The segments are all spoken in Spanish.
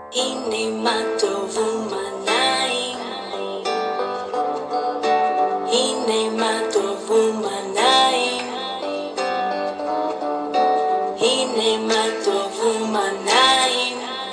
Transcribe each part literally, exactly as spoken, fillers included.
Hinematowumanaim, Hinematowumanaim, Hinematowumanaim,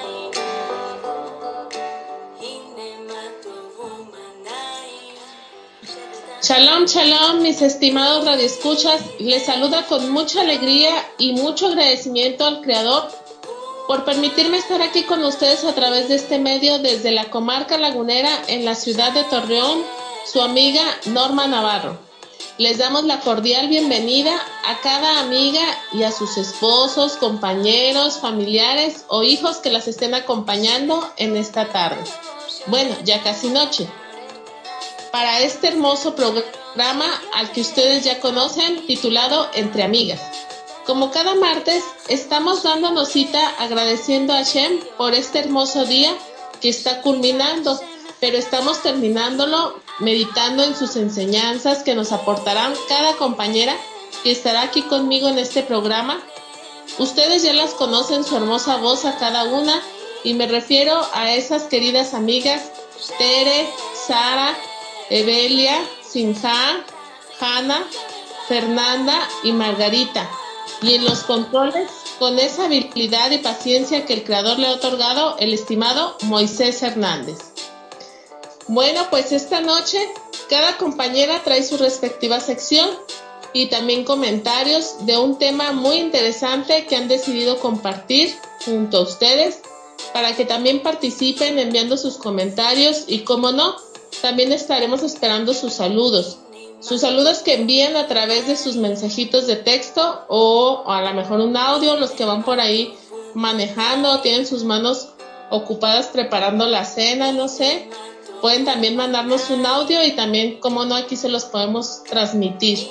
Hinematowumanaim. Shalom, shalom, mis estimados radioescuchas. Les saluda con mucha alegría y mucho agradecimiento al Creador por permitirme estar aquí con ustedes a través de este medio desde la comarca lagunera en la ciudad de Torreón, su amiga Norma Navarro. Les damos la cordial bienvenida a cada amiga y a sus esposos, compañeros, familiares o hijos que las estén acompañando en esta tarde. Bueno, ya casi noche. Para este hermoso programa al que ustedes ya conocen, titulado Entre Amigas. Como cada martes, estamos dándonos cita agradeciendo a Hashem por este hermoso día que está culminando, pero estamos terminándolo meditando en sus enseñanzas que nos aportarán cada compañera que estará aquí conmigo en este programa. Ustedes ya las conocen su hermosa voz a cada una y me refiero a esas queridas amigas Tere, Sara, Evelia, Sinja, Hanna, Fernanda y Margarita. Y en los controles, con esa habilidad y paciencia que el Creador le ha otorgado, el estimado Moisés Hernández. Bueno, pues esta noche cada compañera trae su respectiva sección y también comentarios de un tema muy interesante que han decidido compartir junto a ustedes para que también participen enviando sus comentarios y, como no, también estaremos esperando sus saludos. Sus saludos que envían a través de sus mensajitos de texto o a lo mejor un audio, los que van por ahí manejando, tienen sus manos ocupadas preparando la cena, no sé. Pueden también mandarnos un audio y también, como no, aquí se los podemos transmitir.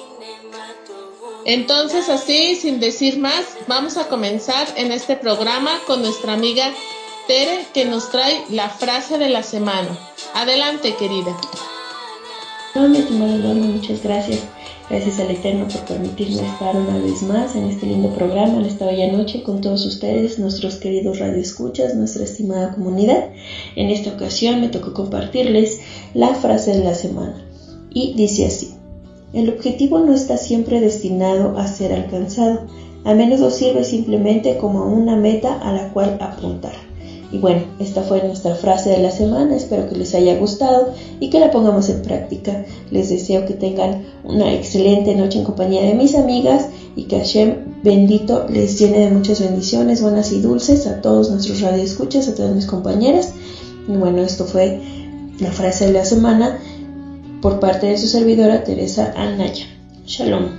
Entonces, así, sin decir más, vamos a comenzar en este programa con nuestra amiga Tere, que nos trae la frase de la semana. Adelante, querida. No, mi estimada Norma, muchas gracias. Gracias al Eterno por permitirme estar una vez más en este lindo programa, en esta bella noche, con todos ustedes, nuestros queridos radioescuchas, nuestra estimada comunidad. En esta ocasión me tocó compartirles la frase de la semana. Y dice así: el objetivo no está siempre destinado a ser alcanzado, a menudo sirve simplemente como una meta a la cual apuntar. Y bueno, esta fue nuestra frase de la semana, espero que les haya gustado y que la pongamos en práctica. Les deseo que tengan una excelente noche en compañía de mis amigas y que Hashem bendito les llene de muchas bendiciones buenas y dulces a todos nuestros radioescuchas, a todas mis compañeras. Y bueno, esto fue la frase de la semana por parte de su servidora Teresa Anaya. Shalom.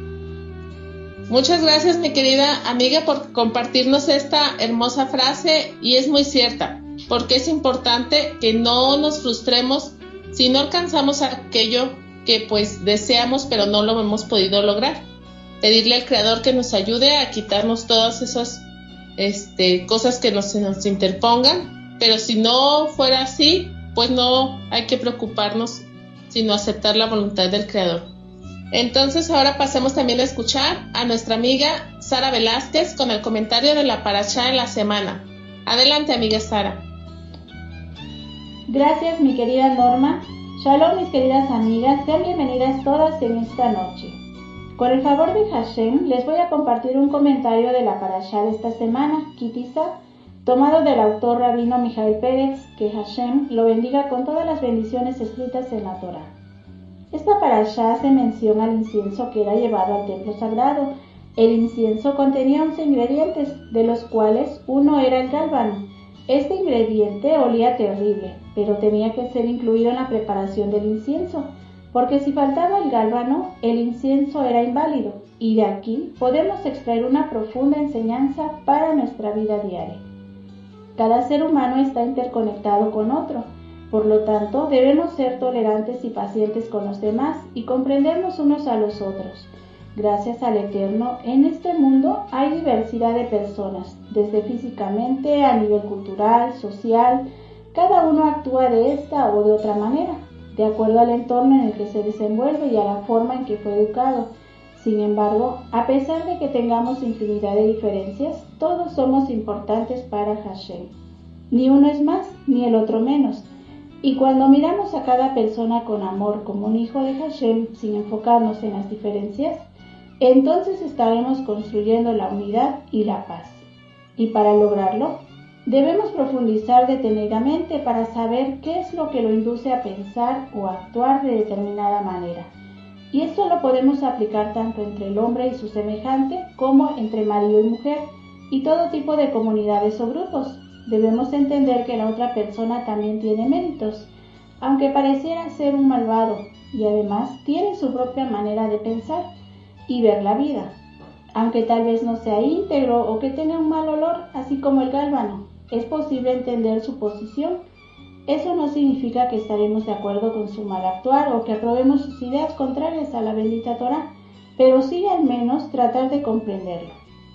Muchas gracias, mi querida amiga, por compartirnos esta hermosa frase, y es muy cierta, porque es importante que no nos frustremos si no alcanzamos aquello que pues deseamos pero no lo hemos podido lograr. Pedirle al Creador que nos ayude a quitarnos todas esas este, cosas que nos, se nos interpongan, pero si no fuera así, pues no hay que preocuparnos, sino aceptar la voluntad del Creador. Entonces ahora pasemos también a escuchar a nuestra amiga Sara Velázquez con el comentario de la parashá de la semana. Adelante, amiga Sara. Gracias, mi querida Norma. Shalom, mis queridas amigas, sean bienvenidas todas en esta noche. Con el favor de Hashem, les voy a compartir un comentario de la parashá de esta semana, Kitisa, tomado del autor rabino Mijael Pérez, que Hashem lo bendiga con todas las bendiciones escritas en la Torá. Esta parashá hace mención al incienso que era llevado al templo sagrado. El incienso contenía once ingredientes, de los cuales uno era el gálbano. Este ingrediente olía terrible, pero tenía que ser incluido en la preparación del incienso, porque si faltaba el gálbano, el incienso era inválido, y de aquí podemos extraer una profunda enseñanza para nuestra vida diaria. Cada ser humano está interconectado con otro. Por lo tanto, debemos ser tolerantes y pacientes con los demás y comprendernos unos a los otros. Gracias al Eterno, en este mundo hay diversidad de personas, desde físicamente a nivel cultural, social. Cada uno actúa de esta o de otra manera, de acuerdo al entorno en el que se desenvuelve y a la forma en que fue educado. Sin embargo, a pesar de que tengamos infinidad de diferencias, todos somos importantes para Hashem. Ni uno es más, ni el otro menos. Y cuando miramos a cada persona con amor como un hijo de Hashem, sin enfocarnos en las diferencias, entonces estaremos construyendo la unidad y la paz. Y para lograrlo, debemos profundizar detenidamente para saber qué es lo que lo induce a pensar o actuar de determinada manera. Y esto lo podemos aplicar tanto entre el hombre y su semejante como entre marido y mujer y todo tipo de comunidades o grupos. Debemos entender que la otra persona también tiene méritos, aunque pareciera ser un malvado, y además tiene su propia manera de pensar y ver la vida, aunque tal vez no sea íntegro o que tenga un mal olor, así como el gálbano. Es posible entender su posición. Eso no significa que estaremos de acuerdo con su mal actuar o que aprobemos sus ideas contrarias a la bendita Torá, pero sí al menos tratar de comprenderlo.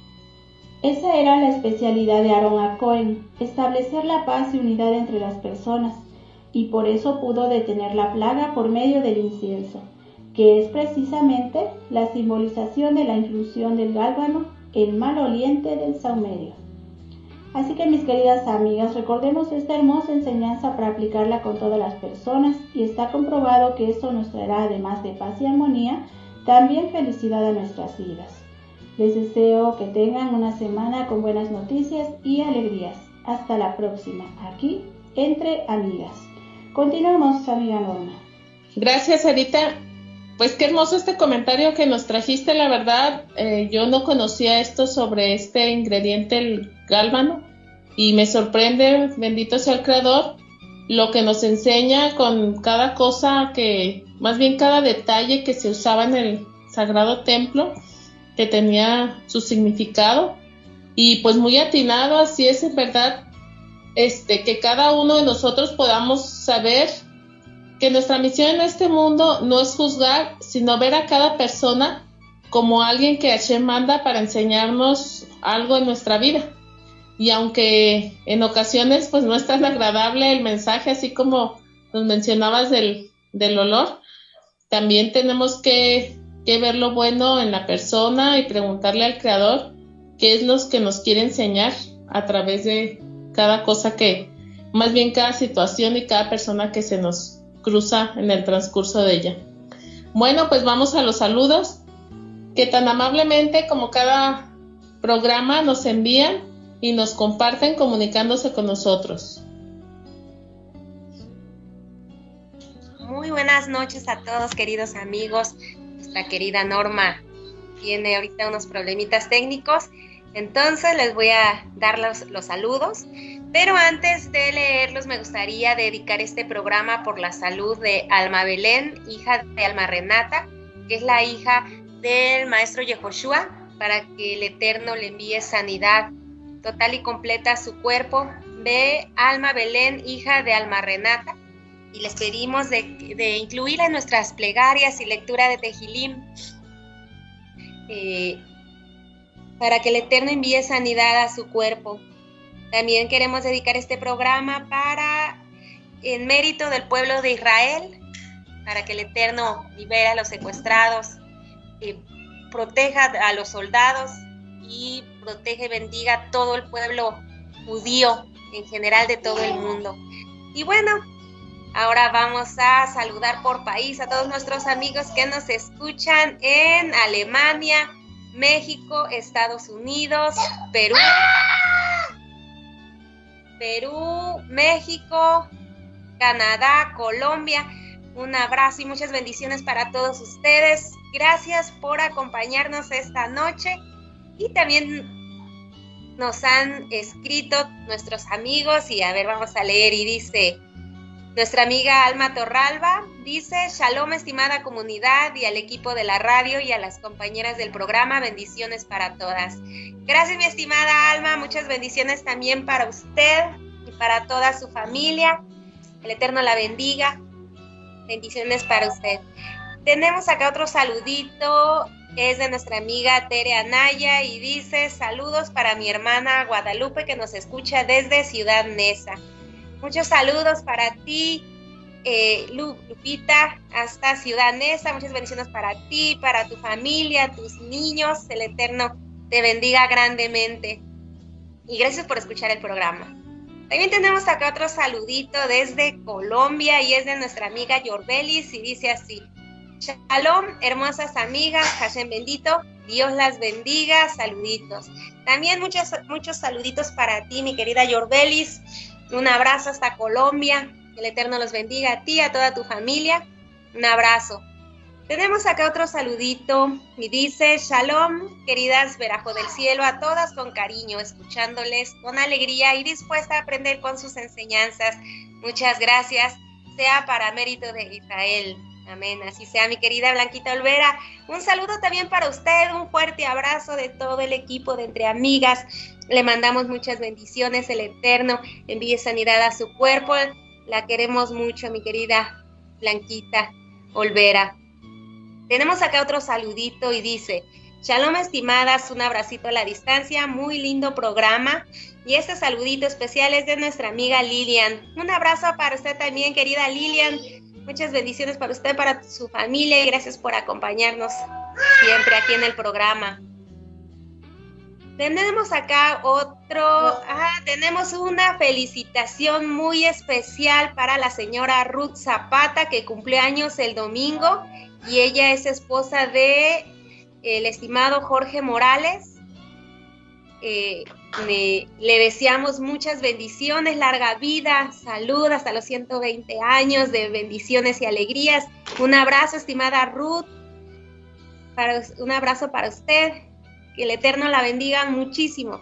Esa era la especialidad de Aarón a Cohen, establecer la paz y unidad entre las personas, y por eso pudo detener la plaga por medio del incienso, que es precisamente la simbolización de la inclusión del gálbano, el maloliente del saumerio. Así que, mis queridas amigas, recordemos esta hermosa enseñanza para aplicarla con todas las personas, y está comprobado que esto nos traerá, además de paz y armonía, también felicidad a nuestras vidas. Les deseo que tengan una semana con buenas noticias y alegrías. Hasta la próxima, aquí, entre amigas. Continuamos, amiga Norma. Gracias, Sarita. Pues qué hermoso este comentario que nos trajiste, la verdad. Eh, yo no conocía esto sobre este ingrediente, el gálbano, y me sorprende, bendito sea el Creador, lo que nos enseña con cada cosa que, más bien cada detalle que se usaba en el sagrado templo, que tenía su significado, y pues muy atinado. Así es, en verdad, este, que cada uno de nosotros podamos saber que nuestra misión en este mundo no es juzgar, sino ver a cada persona como alguien que Hashem manda para enseñarnos algo en nuestra vida. Y aunque en ocasiones pues no es tan agradable el mensaje, así como nos mencionabas del, del olor, también tenemos que, que ver lo bueno en la persona y preguntarle al Creador qué es lo que nos quiere enseñar a través de cada cosa que, más bien cada situación y cada persona que se nos cruza en el transcurso de ella. Bueno, pues vamos a los saludos que tan amablemente como cada programa nos envían y nos comparten comunicándose con nosotros. Muy buenas noches a todos, queridos amigos. Nuestra querida Norma tiene ahorita unos problemitas técnicos, entonces les voy a dar los, los saludos. Pero antes de leerlos, me gustaría dedicar este programa por la salud de Alma Belén, hija de Alma Renata, que es la hija del maestro Yehoshua, para que el Eterno le envíe sanidad total y completa a su cuerpo, de Alma Belén, hija de Alma Renata, y les pedimos de, de incluirla en nuestras plegarias y lectura de Tejilim, eh, para que el Eterno envíe sanidad a su cuerpo. También queremos dedicar este programa para, en mérito del pueblo de Israel, para que el Eterno libere a los secuestrados, eh, proteja a los soldados y proteja y bendiga a todo el pueblo judío en general de todo el mundo. Y bueno, ahora vamos a saludar por país a todos nuestros amigos que nos escuchan en Alemania, México, Estados Unidos, Perú, Perú, México, Canadá, Colombia. Un abrazo y muchas bendiciones para todos ustedes. Gracias por acompañarnos esta noche. Y también nos han escrito nuestros amigos, y a ver, vamos a leer, y dice nuestra amiga Alma Torralba, dice: Shalom, estimada comunidad, y al equipo de la radio y a las compañeras del programa, bendiciones para todas. Gracias, mi estimada Alma, muchas bendiciones también para usted y para toda su familia. El Eterno la bendiga. Bendiciones para usted. Tenemos acá otro saludito, es de nuestra amiga Tere Anaya, y dice: saludos para mi hermana Guadalupe, que nos escucha desde Ciudad Neza. Muchos saludos para ti, eh, Lupita, hasta Ciudad Neza. Muchas bendiciones para ti, para tu familia, tus niños. El Eterno te bendiga grandemente. Y gracias por escuchar el programa. También tenemos acá otro saludito desde Colombia y es de nuestra amiga Yorbelis y dice así: Shalom, hermosas amigas, Hashem bendito, Dios las bendiga, saluditos. También muchos, muchos saluditos para ti, mi querida Yorbelis. Un abrazo hasta Colombia, que el Eterno los bendiga a ti, a toda tu familia. Un abrazo. Tenemos acá otro saludito y dice: Shalom, queridas Verajo del Cielo, a todas con cariño, escuchándoles con alegría y dispuesta a aprender con sus enseñanzas. Muchas gracias, sea para mérito de Israel. Amén, así sea, mi querida Blanquita Olvera. Un saludo también para usted, un fuerte abrazo de todo el equipo de Entre Amigas. Le mandamos muchas bendiciones, el Eterno envíe sanidad a su cuerpo. La queremos mucho, mi querida Blanquita Olvera. Tenemos acá otro saludito y dice: Shalom, estimadas, un abracito a la distancia, muy lindo programa. Y este saludito especial es de nuestra amiga Lilian. Un abrazo para usted también, querida Lilian. Muchas bendiciones para usted, para su familia y gracias por acompañarnos siempre aquí en el programa. Tenemos acá otro, ah, tenemos una felicitación muy especial para la señora Ruth Zapata, que cumple años el domingo y ella es esposa de el estimado Jorge Morales. Eh, le, le deseamos muchas bendiciones, larga vida, salud hasta los ciento veinte años de bendiciones y alegrías. Un abrazo, estimada Ruth, para, un abrazo para usted, que el Eterno la bendiga muchísimo.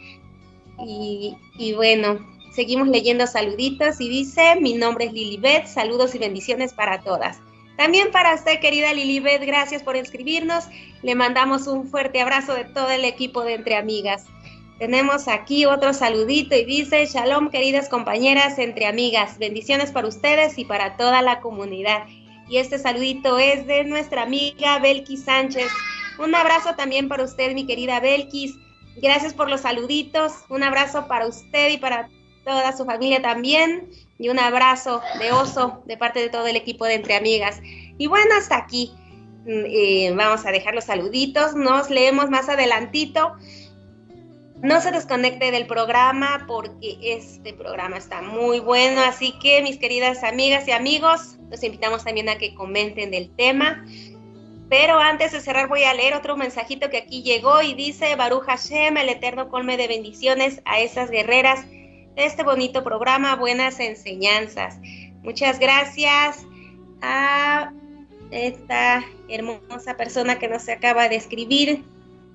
Y, y bueno, seguimos leyendo saluditos y dice: mi nombre es Lilibet, saludos y bendiciones para todas. También para usted, querida Lilibet, gracias por escribirnos. Le mandamos un fuerte abrazo de todo el equipo de Entre Amigas. Tenemos aquí otro saludito y dice: Shalom, queridas compañeras Entre Amigas, bendiciones para ustedes y para toda la comunidad. Y este saludito es de nuestra amiga Belkis Sánchez. Un abrazo también para usted, mi querida Belkis. Gracias por los saluditos. Un abrazo para usted y para toda su familia también. Y un abrazo de oso de parte de todo el equipo de Entre Amigas. Y bueno, hasta aquí. Eh, vamos a dejar los saluditos. Nos leemos más adelantito. No se desconecte del programa porque este programa está muy bueno. Así que, mis queridas amigas y amigos, los invitamos también a que comenten del tema. Pero antes de cerrar voy a leer otro mensajito que aquí llegó y dice: Baruch Hashem, el Eterno colme de bendiciones a esas guerreras de este bonito programa, buenas enseñanzas. Muchas gracias a esta hermosa persona que nos acaba de escribir.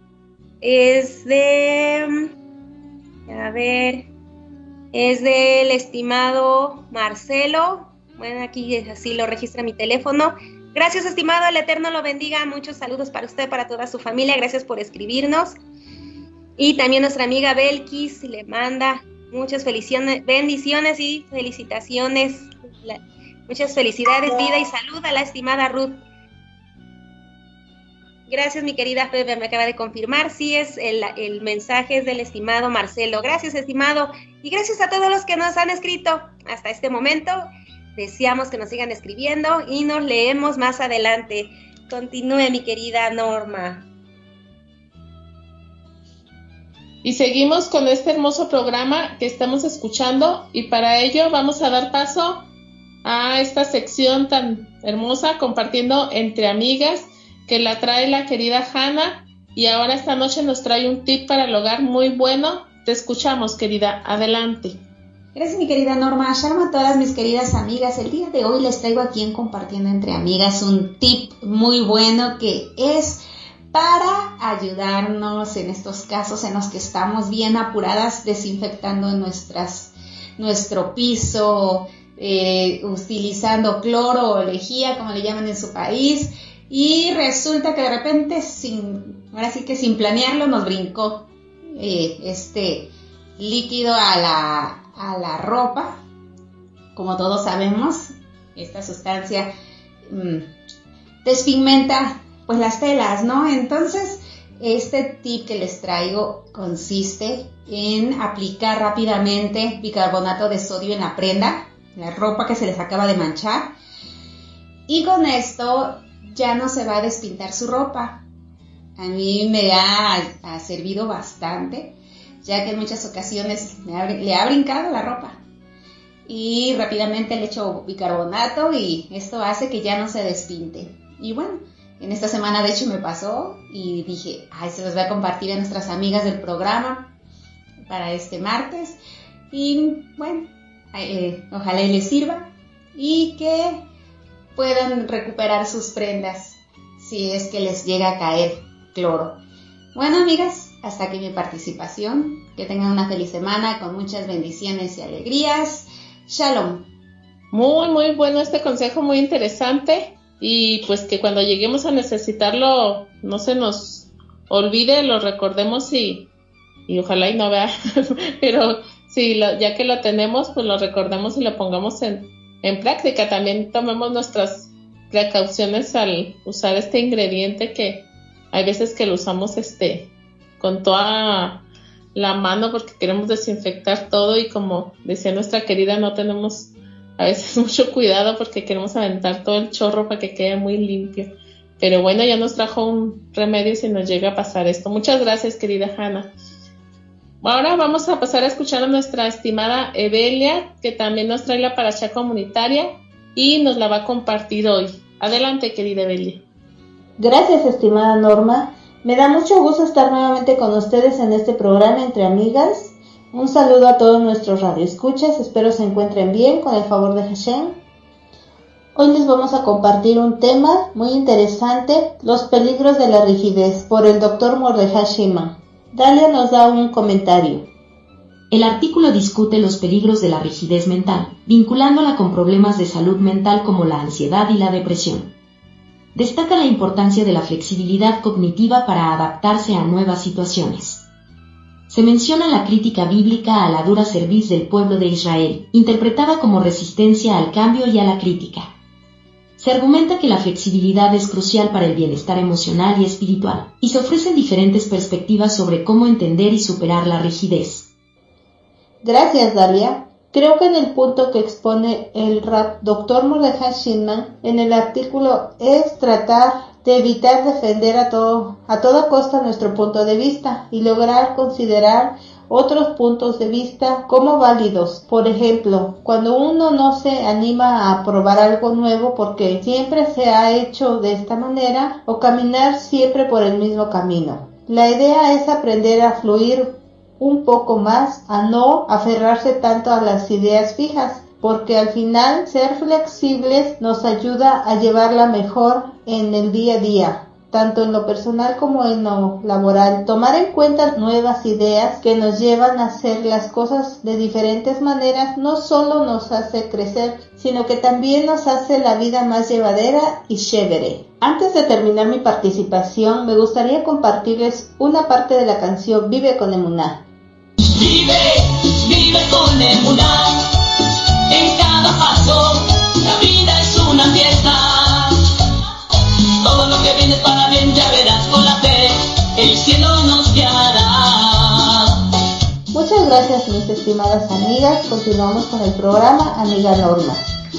Es de, a ver, es del estimado Marcelo. Bueno, aquí así lo registra mi teléfono. Gracias, estimado, el Eterno lo bendiga. Muchos saludos para usted, para toda su familia. Gracias por escribirnos. Y también nuestra amiga Belkis le manda muchas felicidades, bendiciones y felicitaciones. La, muchas felicidades, vida y salud a la estimada Ruth. Gracias, mi querida Febe, me acaba de confirmar. Sí, es el, el mensaje es del estimado Marcelo. Gracias, estimado. Y gracias a todos los que nos han escrito hasta este momento. Deseamos que nos sigan escribiendo y nos leemos más adelante. Continúe, mi querida Norma. Y seguimos con este hermoso programa que estamos escuchando y para ello vamos a dar paso a esta sección tan hermosa, compartiendo entre amigas, que la trae la querida Hanna, y ahora esta noche nos trae un tip para el hogar muy bueno. Te escuchamos, querida, adelante. Gracias, mi querida Norma. Shalom a todas mis queridas amigas. El día de hoy les traigo aquí en Compartiendo Entre Amigas un tip muy bueno que es para ayudarnos en estos casos en los que estamos bien apuradas desinfectando nuestras, nuestro piso, eh, utilizando cloro o lejía, como le llaman en su país. Y resulta que de repente, sin, ahora sí que sin planearlo, nos brincó eh, este líquido a la, a la ropa. Como todos sabemos, esta sustancia mmm, despigmenta pues las telas, ¿no? Entonces, este tip que les traigo consiste en aplicar rápidamente bicarbonato de sodio en la prenda, la ropa que se les acaba de manchar. Y con esto ya no se va a despintar su ropa. A mí me ha, ha servido bastante, ya que en muchas ocasiones me ha, le ha brincado la ropa. Y rápidamente le echo bicarbonato y esto hace que ya no se despinte. Y bueno, en esta semana de hecho me pasó y dije, ay, se los voy a compartir a nuestras amigas del programa para este martes. Y bueno, eh, ojalá y les sirva y que puedan recuperar sus prendas si es que les llega a caer cloro. Bueno, amigas, hasta aquí mi participación. Que tengan una feliz semana con muchas bendiciones y alegrías. Shalom. Muy, muy bueno este consejo, muy interesante. Y pues que cuando lleguemos a necesitarlo no se nos olvide, lo recordemos y, y ojalá y no vea, pero sí, lo, ya que lo tenemos, pues lo recordemos y lo pongamos en, en práctica. También tomemos nuestras precauciones al usar este ingrediente, que hay veces que lo usamos este con toda la mano porque queremos desinfectar todo y, como decía nuestra querida, no tenemos a veces mucho cuidado porque queremos aventar todo el chorro para que quede muy limpio. Pero bueno, ya nos trajo un remedio si nos llega a pasar esto. Muchas gracias, querida Hanna. Ahora vamos a pasar a escuchar a nuestra estimada Evelia, que también nos trae la parashá comunitaria y nos la va a compartir hoy. Adelante, querida Evelia. Gracias, estimada Norma. Me da mucho gusto estar nuevamente con ustedes en este programa Entre Amigas. Un saludo a todos nuestros radioescuchas, espero se encuentren bien con el favor de Hashem. Hoy les vamos a compartir un tema muy interesante, los peligros de la rigidez, por el doctor Mordejai Shima. Dalia nos da un comentario. El artículo discute los peligros de la rigidez mental, vinculándola con problemas de salud mental como la ansiedad y la depresión. Destaca la importancia de la flexibilidad cognitiva para adaptarse a nuevas situaciones. Se menciona la crítica bíblica a la dura cerviz del pueblo de Israel, interpretada como resistencia al cambio y a la crítica. Se argumenta que la flexibilidad es crucial para el bienestar emocional y espiritual, y se ofrecen diferentes perspectivas sobre cómo entender y superar la rigidez. Gracias, Dalia. Creo que en el punto que expone el doctor Mordejai Shima en el artículo es tratar de evitar defender a, todo, a toda costa nuestro punto de vista y lograr considerar otros puntos de vista como válidos. Por ejemplo, cuando uno no se anima a probar algo nuevo porque siempre se ha hecho de esta manera, o caminar siempre por el mismo camino. La idea es aprender a fluir un poco más, a no aferrarse tanto a las ideas fijas, porque al final ser flexibles nos ayuda a llevarla mejor en el día a día, tanto en lo personal como en lo laboral. Tomar en cuenta nuevas ideas que nos llevan a hacer las cosas de diferentes maneras no solo nos hace crecer, sino que también nos hace la vida más llevadera y chévere. Antes de terminar mi participación, me gustaría compartirles una parte de la canción Vive con Emuná. Vive, vive con emuná, en cada paso, la vida es una fiesta. Todo lo que viene es para bien, ya verás, con la fe, el cielo nos guiará. Muchas gracias, mis estimadas amigas. Continuamos con el programa Amiga Norma.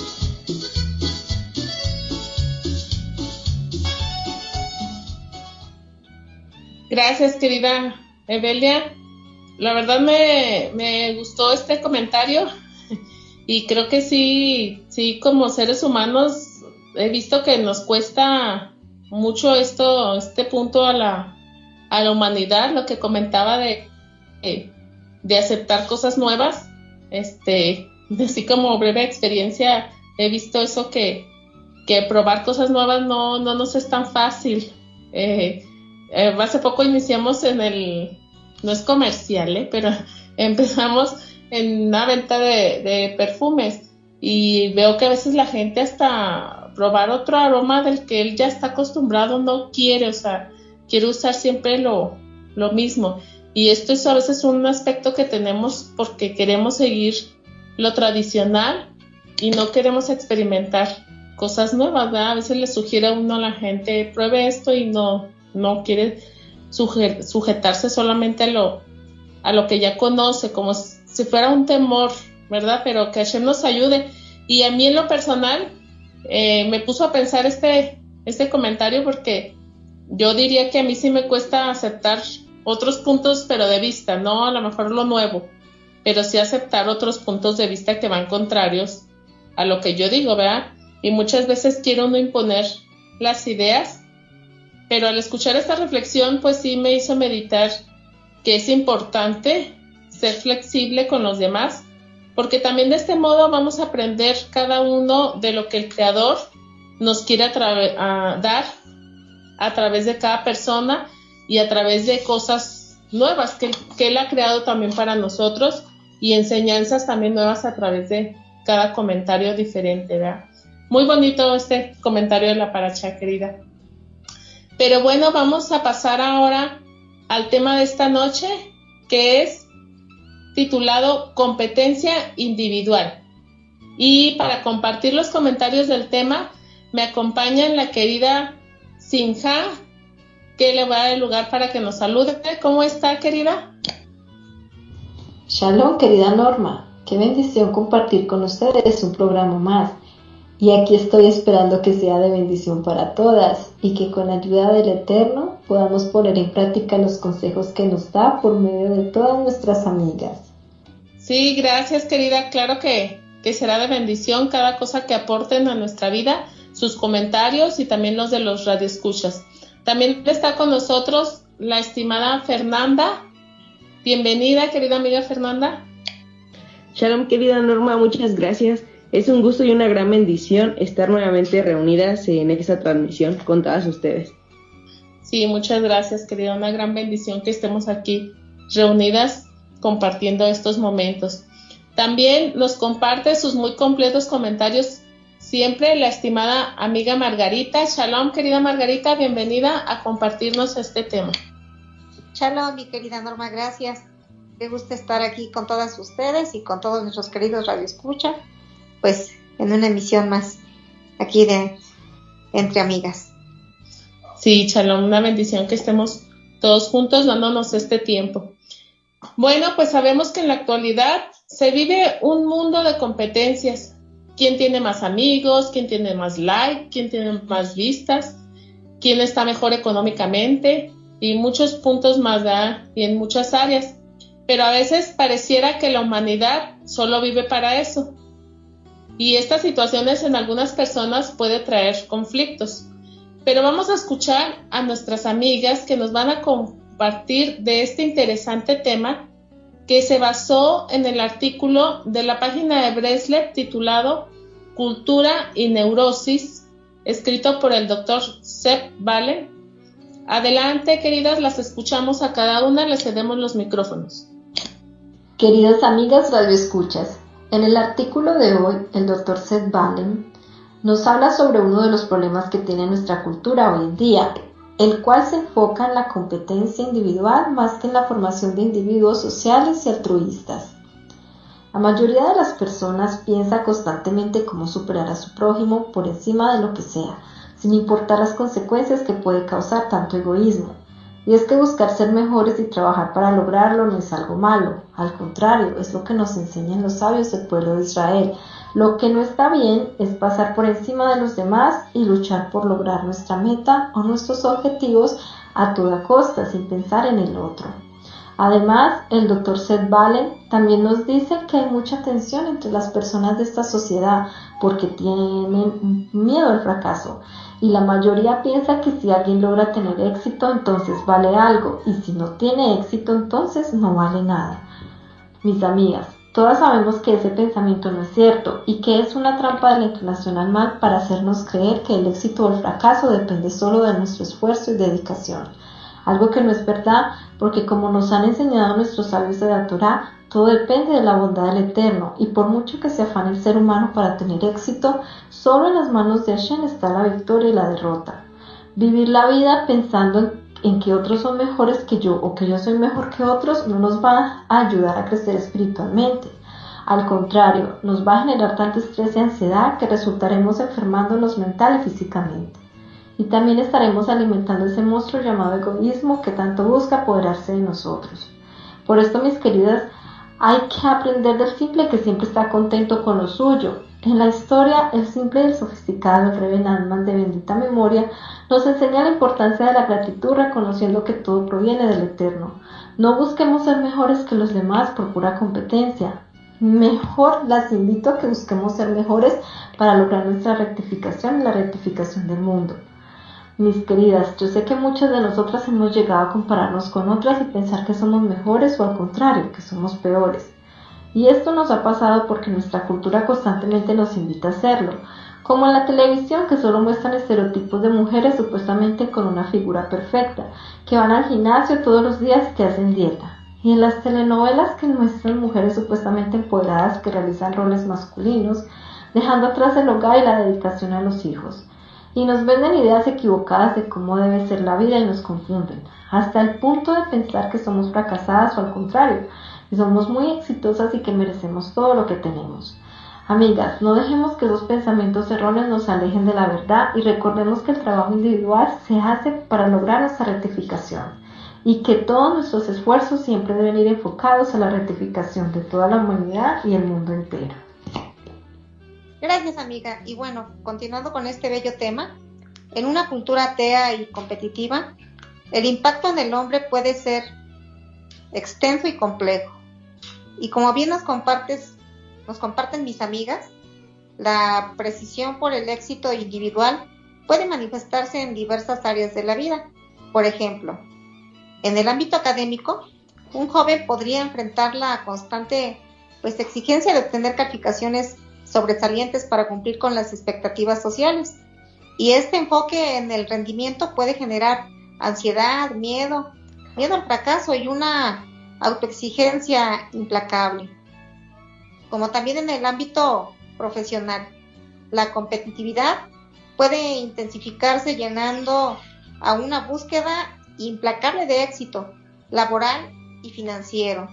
Gracias, querida Evelia. La verdad me, me gustó este comentario y creo que sí, sí, como seres humanos he visto que nos cuesta mucho esto, este punto a la, a la humanidad, lo que comentaba de, de, de aceptar cosas nuevas. Este, así como breve experiencia he visto eso, que, que probar cosas nuevas no, no nos es tan fácil. Eh, eh, hace poco iniciamos en el... No es comercial, ¿eh? Pero empezamos en una venta de, de perfumes y veo que a veces la gente hasta probar otro aroma del que él ya está acostumbrado no quiere, o sea, quiere usar siempre lo, lo mismo. Y esto es a veces un aspecto que tenemos porque queremos seguir lo tradicional y no queremos experimentar cosas nuevas, ¿verdad? A veces le sugiere a uno a la gente, pruebe esto y no, no quiere sujetarse solamente a lo, a lo que ya conoce, como si fuera un temor, ¿verdad? Pero que Hashem nos ayude. Y a mí en lo personal eh, me puso a pensar este, este comentario, porque yo diría que a mí sí me cuesta aceptar otros puntos, pero de vista, no a lo mejor lo nuevo, pero sí aceptar otros puntos de vista que van contrarios a lo que yo digo, ¿verdad? Y muchas veces quiero uno imponer las ideas, pero al escuchar esta reflexión, pues sí me hizo meditar que es importante ser flexible con los demás, porque también de este modo vamos a aprender cada uno de lo que el Creador nos quiere a tra- a dar a través de cada persona y a través de cosas nuevas que, que Él ha creado también para nosotros y enseñanzas también nuevas a través de cada comentario diferente, ¿verdad? Muy bonito este comentario de la Parashá, querida. Pero bueno, vamos a pasar ahora al tema de esta noche, que es titulado Competencia Individual. Y para compartir los comentarios del tema, me acompaña la querida Sinja, que le voy a dar el lugar para que nos salude. ¿Cómo está, querida? Shalom, querida Norma. Qué bendición compartir con ustedes un programa más. Y aquí estoy esperando que sea de bendición para todas y que con la ayuda del Eterno podamos poner en práctica los consejos que nos da por medio de todas nuestras amigas. Sí, gracias, querida. Claro que, que será de bendición cada cosa que aporten a nuestra vida, sus comentarios y también los de los radioescuchas. También está con nosotros la estimada Fernanda. Bienvenida, querida amiga Fernanda. Shalom, querida Norma, muchas gracias. Es un gusto y una gran bendición estar nuevamente reunidas en esta transmisión con todas ustedes. Sí, muchas gracias, querida. Una gran bendición que estemos aquí reunidas compartiendo estos momentos. También nos comparte sus muy completos comentarios siempre la estimada amiga Margarita. Shalom, querida Margarita, bienvenida a compartirnos este tema. Shalom, mi querida Norma, gracias. Me gusta estar aquí con todas ustedes y con todos nuestros queridos radioescuchas, pues en una emisión más aquí de Entre Amigas. Sí, Shalom, una bendición que estemos todos juntos dándonos este tiempo. Bueno, pues sabemos que en la actualidad se vive un mundo de competencias. ¿Quién tiene más amigos? ¿Quién tiene más like? ¿Quién tiene más vistas? ¿Quién está mejor económicamente? Y muchos puntos más, ¿verdad? Y en muchas áreas. Pero a veces pareciera que la humanidad solo vive para eso. Y estas situaciones en algunas personas puede traer conflictos. Pero vamos a escuchar a nuestras amigas que nos van a compartir de este interesante tema que se basó en el artículo de la página de Breslev titulado Cultura y Neurosis, escrito por el doctor Seth Valen. Adelante, queridas, las escuchamos a cada una, les cedemos los micrófonos. Queridas amigas radioescuchas, en el artículo de hoy, el doctor Seth Valen nos habla sobre uno de los problemas que tiene nuestra cultura hoy en día, el cual se enfoca en la competencia individual más que en la formación de individuos sociales y altruistas. La mayoría de las personas piensa constantemente cómo superar a su prójimo por encima de lo que sea, sin importar las consecuencias que puede causar tanto egoísmo. Y es que buscar ser mejores y trabajar para lograrlo no es algo malo, al contrario, es lo que nos enseñan los sabios del pueblo de Israel. Lo que no está bien es pasar por encima de los demás y luchar por lograr nuestra meta o nuestros objetivos a toda costa, sin pensar en el otro. Además, el doctor Seth Valen también nos dice que hay mucha tensión entre las personas de esta sociedad porque tienen miedo al fracaso. Y la mayoría piensa que si alguien logra tener éxito, entonces vale algo, y si no tiene éxito, entonces no vale nada. Mis amigas, todas sabemos que ese pensamiento no es cierto, y que es una trampa de la inclinación al mal para hacernos creer que el éxito o el fracaso depende solo de nuestro esfuerzo y dedicación. Algo que no es verdad, porque como nos han enseñado nuestros sabios de la Torá, todo depende de la bondad del Eterno, y por mucho que se afane el ser humano para tener éxito, solo en las manos de Hashem está la victoria y la derrota. Vivir la vida pensando en, en que otros son mejores que yo o que yo soy mejor que otros no nos va a ayudar a crecer espiritualmente. Al contrario, nos va a generar tanto estrés y ansiedad que resultaremos enfermándonos mental y físicamente. Y también estaremos alimentando ese monstruo llamado egoísmo que tanto busca apoderarse de nosotros. Por esto, mis queridas Hay que aprender del simple que siempre está contento con lo suyo. En la historia, el simple y el sofisticado, el Revenant de bendita memoria, nos enseña la importancia de la gratitud reconociendo que todo proviene del Eterno. No busquemos ser mejores que los demás por pura competencia. Mejor las invito a que busquemos ser mejores para lograr nuestra rectificación y la rectificación del mundo. Mis queridas, yo sé que muchas de nosotras hemos llegado a compararnos con otras y pensar que somos mejores o al contrario, que somos peores. Y esto nos ha pasado porque nuestra cultura constantemente nos invita a hacerlo, como en la televisión que solo muestran estereotipos de mujeres supuestamente con una figura perfecta, que van al gimnasio todos los días y que hacen dieta. Y en las telenovelas que muestran mujeres supuestamente empoderadas que realizan roles masculinos, dejando atrás el hogar y la dedicación a los hijos. Y nos venden ideas equivocadas de cómo debe ser la vida y nos confunden, hasta el punto de pensar que somos fracasadas o al contrario, que somos muy exitosas y que merecemos todo lo que tenemos. Amigas, no dejemos que esos pensamientos erróneos nos alejen de la verdad y recordemos que el trabajo individual se hace para lograr nuestra rectificación y que todos nuestros esfuerzos siempre deben ir enfocados a la rectificación de toda la humanidad y el mundo entero. Gracias, amiga. Y bueno, continuando con este bello tema, en una cultura atea y competitiva, el impacto en el hombre puede ser extenso y complejo. Y como bien nos compartes, nos comparten mis amigas, la precisión por el éxito individual puede manifestarse en diversas áreas de la vida. Por ejemplo, en el ámbito académico, un joven podría enfrentar la constante pues, exigencia de obtener calificaciones sobresalientes para cumplir con las expectativas sociales. Y este enfoque en el rendimiento puede generar ansiedad, miedo, miedo al fracaso y una autoexigencia implacable. Como también en el ámbito profesional, la competitividad puede intensificarse llenando a una búsqueda implacable de éxito laboral y financiero.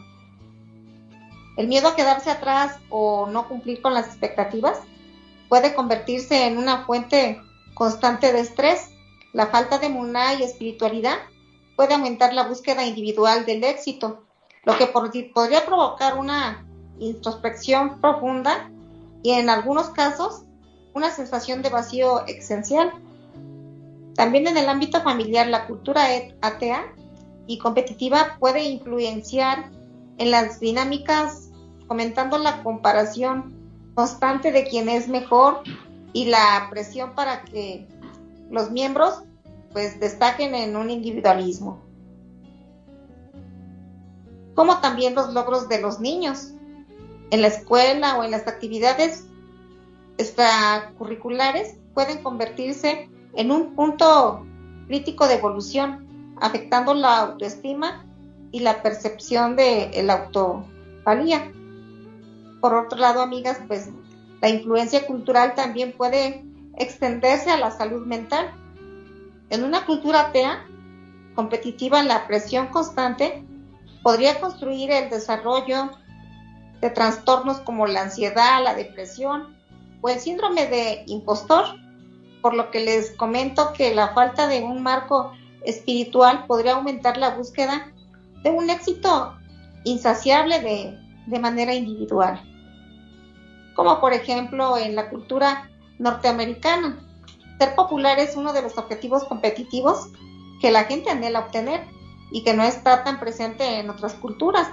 El miedo a quedarse atrás o no cumplir con las expectativas puede convertirse en una fuente constante de estrés. La falta de emuná y espiritualidad puede aumentar la búsqueda individual del éxito, lo que podría provocar una introspección profunda y en algunos casos una sensación de vacío existencial. También en el ámbito familiar, la cultura atea y competitiva puede influenciar en las dinámicas, fomentando la comparación constante de quién es mejor y la presión para que los miembros pues destaquen en un individualismo. Como también los logros de los niños en la escuela o en las actividades extracurriculares pueden convertirse en un punto crítico de evolución, afectando la autoestima y la percepción de la autovalía. Por otro lado, amigas, pues la influencia cultural también puede extenderse a la salud mental. En una cultura atea, competitiva, la presión constante podría construir el desarrollo de trastornos como la ansiedad, la depresión o el síndrome de impostor, por lo que les comento que la falta de un marco espiritual podría aumentar la búsqueda de un éxito insaciable de, de manera individual. Como por ejemplo en la cultura norteamericana, ser popular es uno de los objetivos competitivos que la gente anhela obtener y que no está tan presente en otras culturas.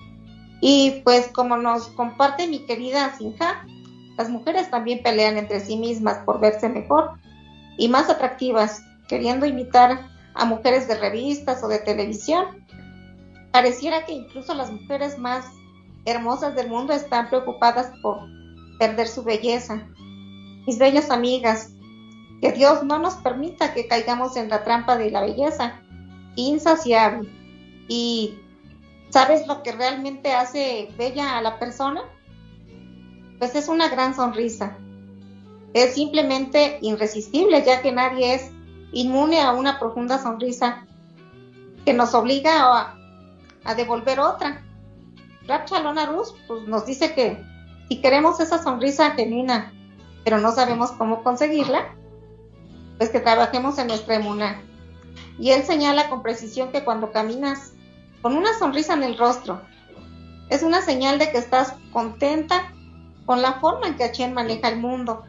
Y pues como nos comparte mi querida Sinja, las mujeres también pelean entre sí mismas por verse mejor y más atractivas, queriendo imitar a mujeres de revistas o de televisión. Pareciera que incluso las mujeres más hermosas del mundo están preocupadas por perder su belleza. Mis bellas amigas, que Dios no nos permita que caigamos en la trampa de la belleza insaciable. ¿Y sabes lo que realmente hace bella a la persona? Pues es una gran sonrisa. Es simplemente irresistible, ya que nadie es inmune a una profunda sonrisa que nos obliga a, a devolver otra. Rab Shalom Arush pues, nos dice que si queremos esa sonrisa genuina, pero no sabemos cómo conseguirla, pues que trabajemos en nuestra emuná. Y él señala con precisión que cuando caminas con una sonrisa en el rostro Es una señal de que estás contenta con la forma en que Hashem maneja el mundo.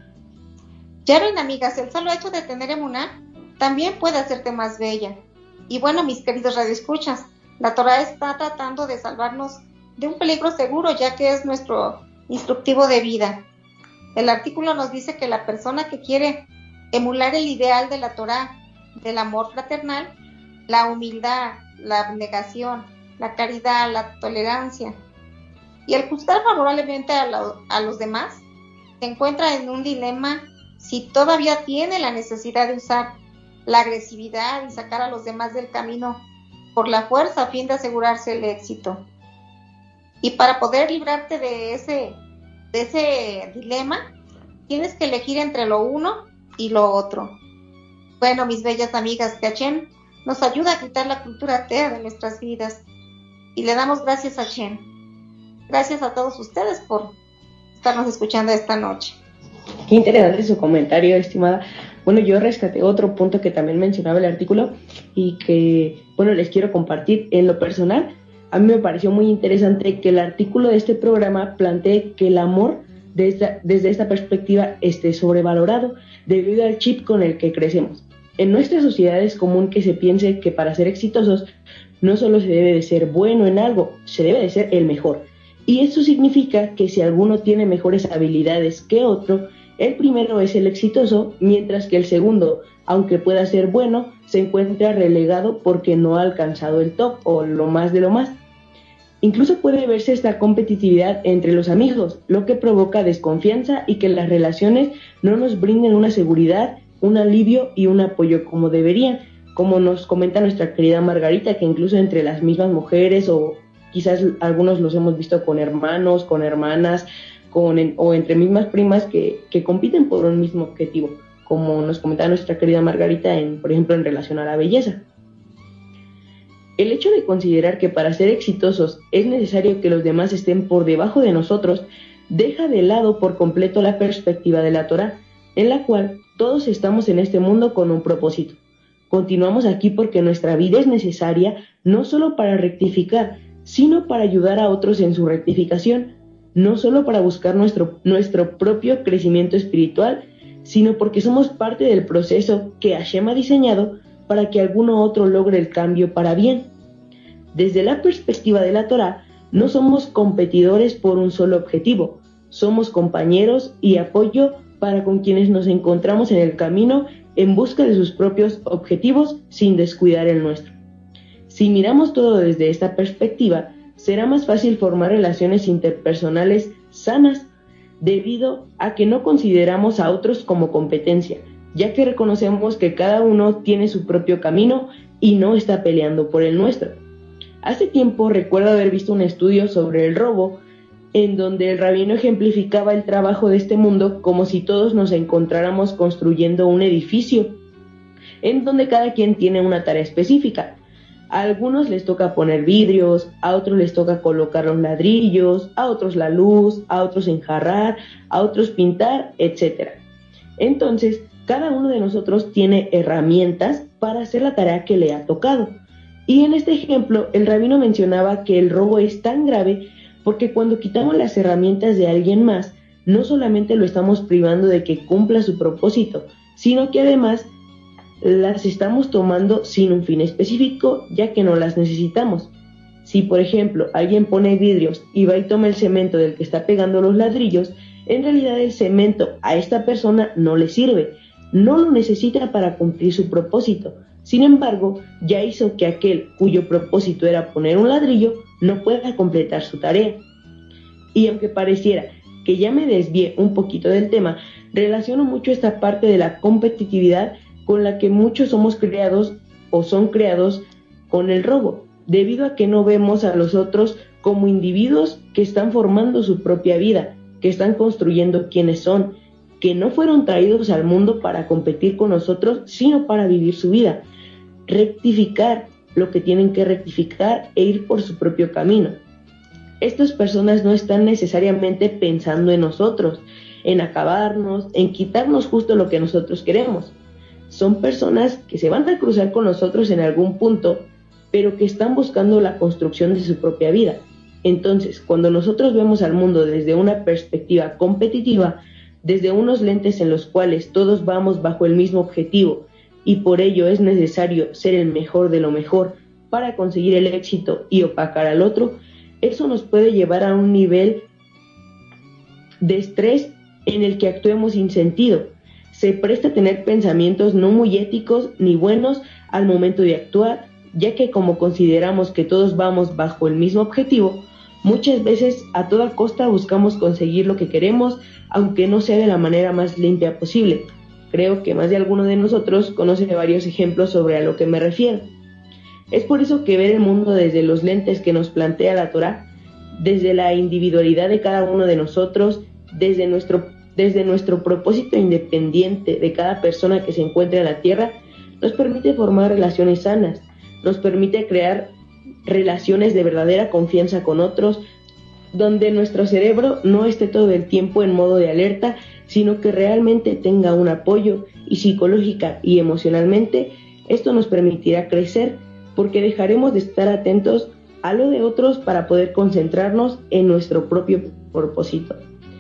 Ya ven, amigas, el solo hecho de tener emuná también puede hacerte más bella. Y bueno, mis queridos radioescuchas, la Torah está tratando de salvarnos de un peligro seguro, ya que es nuestro instructivo de vida. El artículo nos dice que la persona que quiere emular el ideal de la Torah, del amor fraternal, la humildad, la abnegación, la caridad, la tolerancia y el juzgar favorablemente a, la, a los demás, se encuentra en un dilema si todavía tiene la necesidad de usar la agresividad y sacar a los demás del camino por la fuerza a fin de asegurarse el éxito. Y para poder librarte de ese, de ese dilema, tienes que elegir entre lo uno y lo otro. Bueno, mis bellas amigas, que Hashem nos ayuda a quitar la cultura atea de nuestras vidas. Y le damos gracias a Hashem. Gracias a todos ustedes por estarnos escuchando esta noche. Qué interesante su comentario, estimada. Bueno, yo rescaté otro punto que también mencionaba el artículo y que, bueno, les quiero compartir. En lo personal, a mí me pareció muy interesante que el artículo de este programa plantee que el amor desde, desde esta perspectiva esté sobrevalorado debido al chip con el que crecemos. En nuestra sociedad es común que se piense que para ser exitosos no solo se debe de ser bueno en algo, se debe de ser el mejor. Y eso significa que si alguno tiene mejores habilidades que otro, el primero es el exitoso, mientras que el segundo, aunque pueda ser bueno, se encuentra relegado porque no ha alcanzado el top o lo más de lo más. Incluso puede verse esta competitividad entre los amigos, lo que provoca desconfianza y que las relaciones no nos brinden una seguridad, un alivio y un apoyo como deberían, como nos comenta nuestra querida Margarita, que incluso entre las mismas mujeres o quizás algunos los hemos visto con hermanos, con hermanas, con, o entre mismas primas que, que compiten por un mismo objetivo, como nos comentaba nuestra querida Margarita, en, por ejemplo, en relación a la belleza. El hecho de considerar que para ser exitosos es necesario que los demás estén por debajo de nosotros deja de lado por completo la perspectiva de la Torá, en la cual todos estamos en este mundo con un propósito. Continuamos aquí porque nuestra vida es necesaria no solo para rectificar, sino para ayudar a otros en su rectificación, no solo para buscar nuestro, nuestro propio crecimiento espiritual, sino porque somos parte del proceso que Hashem ha diseñado para que alguno otro logre el cambio para bien. Desde la perspectiva de la Torá, no somos competidores por un solo objetivo, somos compañeros y apoyo para con quienes nos encontramos en el camino en busca de sus propios objetivos sin descuidar el nuestro. Si miramos todo desde esta perspectiva, será más fácil formar relaciones interpersonales sanas, debido a que no consideramos a otros como competencia, ya que reconocemos que cada uno tiene su propio camino y no está peleando por el nuestro. Hace tiempo recuerdo haber visto un estudio sobre el robo, en donde el rabino ejemplificaba el trabajo de este mundo como si todos nos encontráramos construyendo un edificio, en donde cada quien tiene una tarea específica. A algunos les toca poner vidrios, a otros les toca colocar los ladrillos, a otros la luz, a otros enjarrar, a otros pintar, etcétera. Entonces, cada uno de nosotros tiene herramientas para hacer la tarea que le ha tocado. Y en este ejemplo, el rabino mencionaba que el robo es tan grave porque cuando quitamos las herramientas de alguien más, no solamente lo estamos privando de que cumpla su propósito, sino que además las estamos tomando sin un fin específico, ya que no las necesitamos. Si, por ejemplo, alguien pone vidrios y va y toma el cemento del que está pegando los ladrillos, en realidad el cemento a esta persona no le sirve, no lo necesita para cumplir su propósito. Sin embargo, ya hizo que aquel cuyo propósito era poner un ladrillo no pueda completar su tarea. Y aunque pareciera que ya me desvié un poquito del tema, relaciono mucho esta parte de la competitividad con la que muchos somos creados o son creados con el robo, debido a que no vemos a los otros como individuos que están formando su propia vida, que están construyendo quienes son, que no fueron traídos al mundo para competir con nosotros, sino para vivir su vida, rectificar lo que tienen que rectificar e ir por su propio camino. Estas personas no están necesariamente pensando en nosotros, en acabarnos, en quitarnos justo lo que nosotros queremos. Son personas que se van a cruzar con nosotros en algún punto, pero que están buscando la construcción de su propia vida. Entonces, cuando nosotros vemos al mundo desde una perspectiva competitiva, desde unos lentes en los cuales todos vamos bajo el mismo objetivo y por ello es necesario ser el mejor de lo mejor para conseguir el éxito y opacar al otro, eso nos puede llevar a un nivel de estrés en el que actuemos sin sentido. Se presta a tener pensamientos no muy éticos ni buenos al momento de actuar, ya que como consideramos que todos vamos bajo el mismo objetivo, muchas veces a toda costa buscamos conseguir lo que queremos, aunque no sea de la manera más limpia posible. Creo que más de alguno de nosotros conoce varios ejemplos sobre a lo que me refiero. Es por eso que ver el mundo desde los lentes que nos plantea la Torá, desde la individualidad de cada uno de nosotros, desde nuestro, desde nuestro propósito independiente de cada persona que se encuentra en la tierra, nos permite formar relaciones sanas, nos permite crear relaciones de verdadera confianza con otros, donde nuestro cerebro no esté todo el tiempo en modo de alerta, sino que realmente tenga un apoyo y psicológica y emocionalmente esto nos permitirá crecer porque dejaremos de estar atentos a lo de otros para poder concentrarnos en nuestro propio propósito.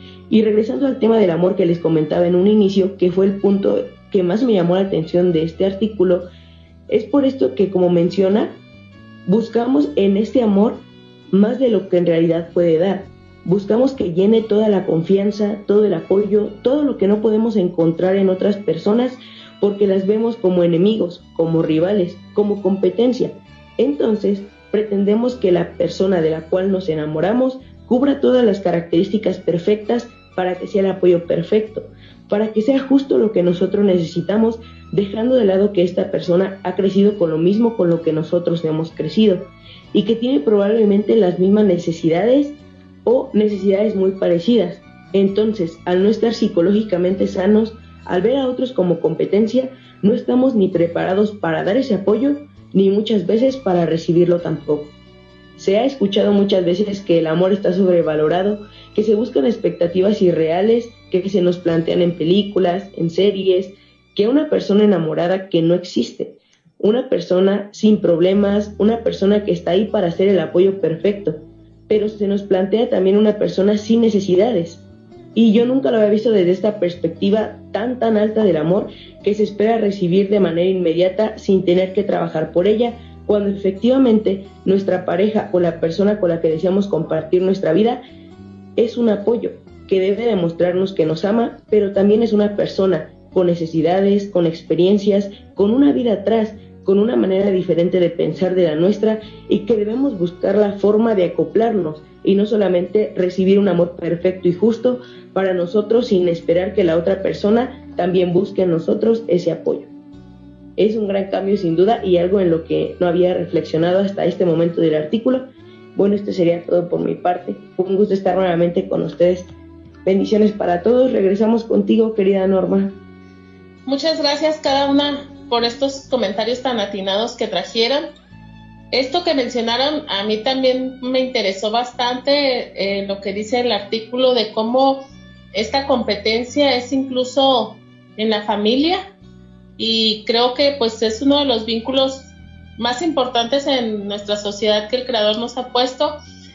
Y regresando al tema del amor que les comentaba en un inicio, que fue el punto que más me llamó la atención de este artículo, es por esto que, como menciona, buscamos en este amor más de lo que en realidad puede dar. Buscamos que llene toda la confianza, todo el apoyo, todo lo que no podemos encontrar en otras personas porque las vemos como enemigos, como rivales, como competencia. Entonces, pretendemos que la persona de la cual nos enamoramos cubra todas las características perfectas para que sea el apoyo perfecto, para que sea justo lo que nosotros necesitamos, dejando de lado que esta persona ha crecido con lo mismo con lo que nosotros hemos crecido y que tiene probablemente las mismas necesidades o necesidades muy parecidas. Entonces, al no estar psicológicamente sanos, al ver a otros como competencia, no estamos ni preparados para dar ese apoyo, ni muchas veces para recibirlo tampoco. Se ha escuchado muchas veces que el amor está sobrevalorado, que se buscan expectativas irreales, que se nos plantean en películas, en series, que una persona enamorada que no existe, una persona sin problemas, una persona que está ahí para ser el apoyo perfecto, pero se nos plantea también una persona sin necesidades. Y yo nunca lo había visto desde esta perspectiva tan tan alta del amor que se espera recibir de manera inmediata sin tener que trabajar por ella, cuando efectivamente nuestra pareja o la persona con la que deseamos compartir nuestra vida es un apoyo que debe demostrarnos que nos ama, pero también es una persona con necesidades, con experiencias, con una vida atrás, con una manera diferente de pensar de la nuestra y que debemos buscar la forma de acoplarnos y no solamente recibir un amor perfecto y justo para nosotros sin esperar que la otra persona también busque en nosotros ese apoyo. Es un gran cambio sin duda y algo en lo que no había reflexionado hasta este momento del artículo. Bueno, esto sería todo por mi parte. Fue un gusto estar nuevamente con ustedes. Bendiciones para todos. Regresamos contigo, querida Norma. Muchas gracias cada una por estos comentarios tan atinados que trajeron. Esto que mencionaron a mí también me interesó bastante, eh, lo que dice el artículo de cómo esta competencia es incluso en la familia, y creo que pues es uno de los vínculos más importantes en nuestra sociedad que el Creador nos ha puesto.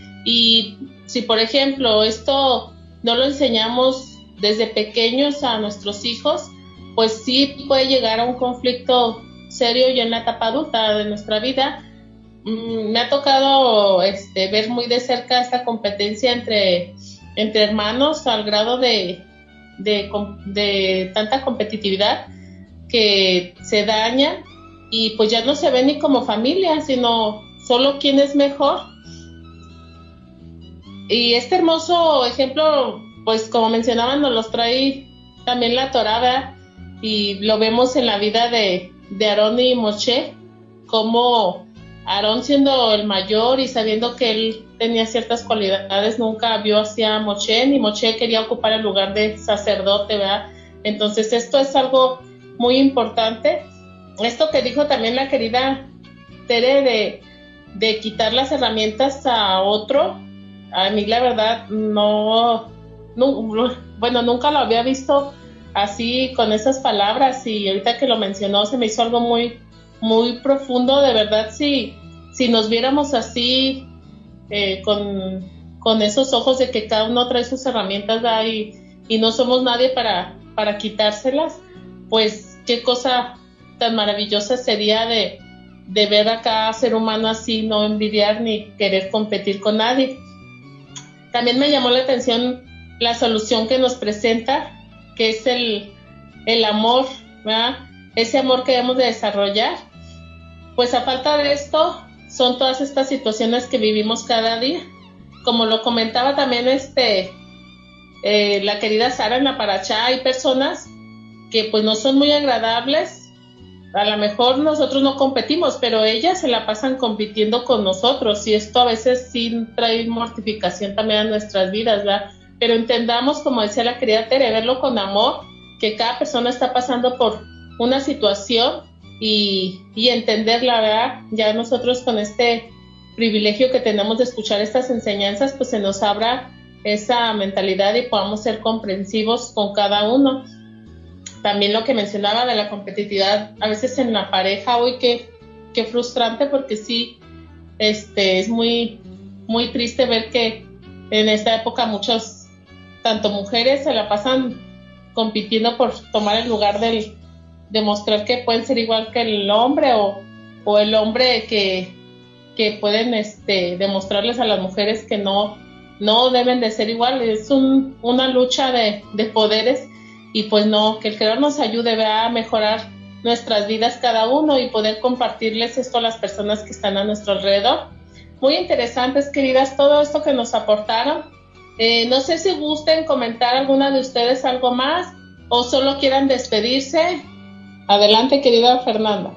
Y si por ejemplo esto no lo enseñamos desde pequeños a nuestros hijos, pues sí puede llegar a un conflicto serio ya en la etapa adulta de nuestra vida. Mm, me ha tocado este, ver muy de cerca esta competencia entre, entre hermanos al grado de, de, de tanta competitividad que se dañan y pues ya no se ve ni como familia, sino solo quién es mejor. Y este hermoso ejemplo, pues como mencionaban, nos los trae también la Torá, ¿verdad? Y lo vemos en la vida de, de Aarón y Moshe, como Aarón, siendo el mayor y sabiendo que él tenía ciertas cualidades, nunca vio hacia Moshe, ni Moshe quería ocupar el lugar de sacerdote, ¿verdad? Entonces esto es algo muy importante. Esto que dijo también la querida Tere de, de quitar las herramientas a otro, a mí la verdad no, no, bueno, nunca lo había visto así con esas palabras, y ahorita que lo mencionó se me hizo algo muy muy profundo. De verdad, si, si nos viéramos así eh, con, con esos ojos de que cada uno trae sus herramientas, ¿verdad? Y, y no somos nadie para, para quitárselas, pues qué cosa tan maravillosa sería de, de ver a cada ser humano así, no envidiar ni querer competir con nadie. También me llamó la atención la solución que nos presenta, que es el, el amor, ¿verdad? Ese amor que debemos de desarrollar. Pues a falta de esto, son todas estas situaciones que vivimos cada día. Como lo comentaba también este, eh, la querida Sara en la Parashá, hay personas que pues no son muy agradables. A lo mejor nosotros no competimos, pero ellas se la pasan compitiendo con nosotros, y esto a veces sí trae mortificación también a nuestras vidas, ¿verdad? Pero entendamos, como decía la querida Tere, verlo con amor, que cada persona está pasando por una situación y, y entenderla, ¿verdad? Ya nosotros con este privilegio que tenemos de escuchar estas enseñanzas, pues se nos abra esa mentalidad y podamos ser comprensivos con cada uno. También lo que mencionaba de la competitividad a veces en la pareja, uy, qué, qué frustrante, porque sí, este, es muy, muy triste ver que en esta época muchos, tanto mujeres, se la pasan compitiendo por tomar el lugar del, demostrar que pueden ser igual que el hombre, o, o el hombre que, que pueden este, demostrarles a las mujeres que no, no deben de ser igual. Es un, una lucha de, de poderes. Y pues no, que el Creador nos ayude, ¿verdad?, a mejorar nuestras vidas cada uno y poder compartirles esto a las personas que están a nuestro alrededor. Muy interesantes, queridas, todo esto que nos aportaron. Eh, no sé si gusten comentar alguna de ustedes algo más o solo quieran despedirse. Adelante, querida Fernanda.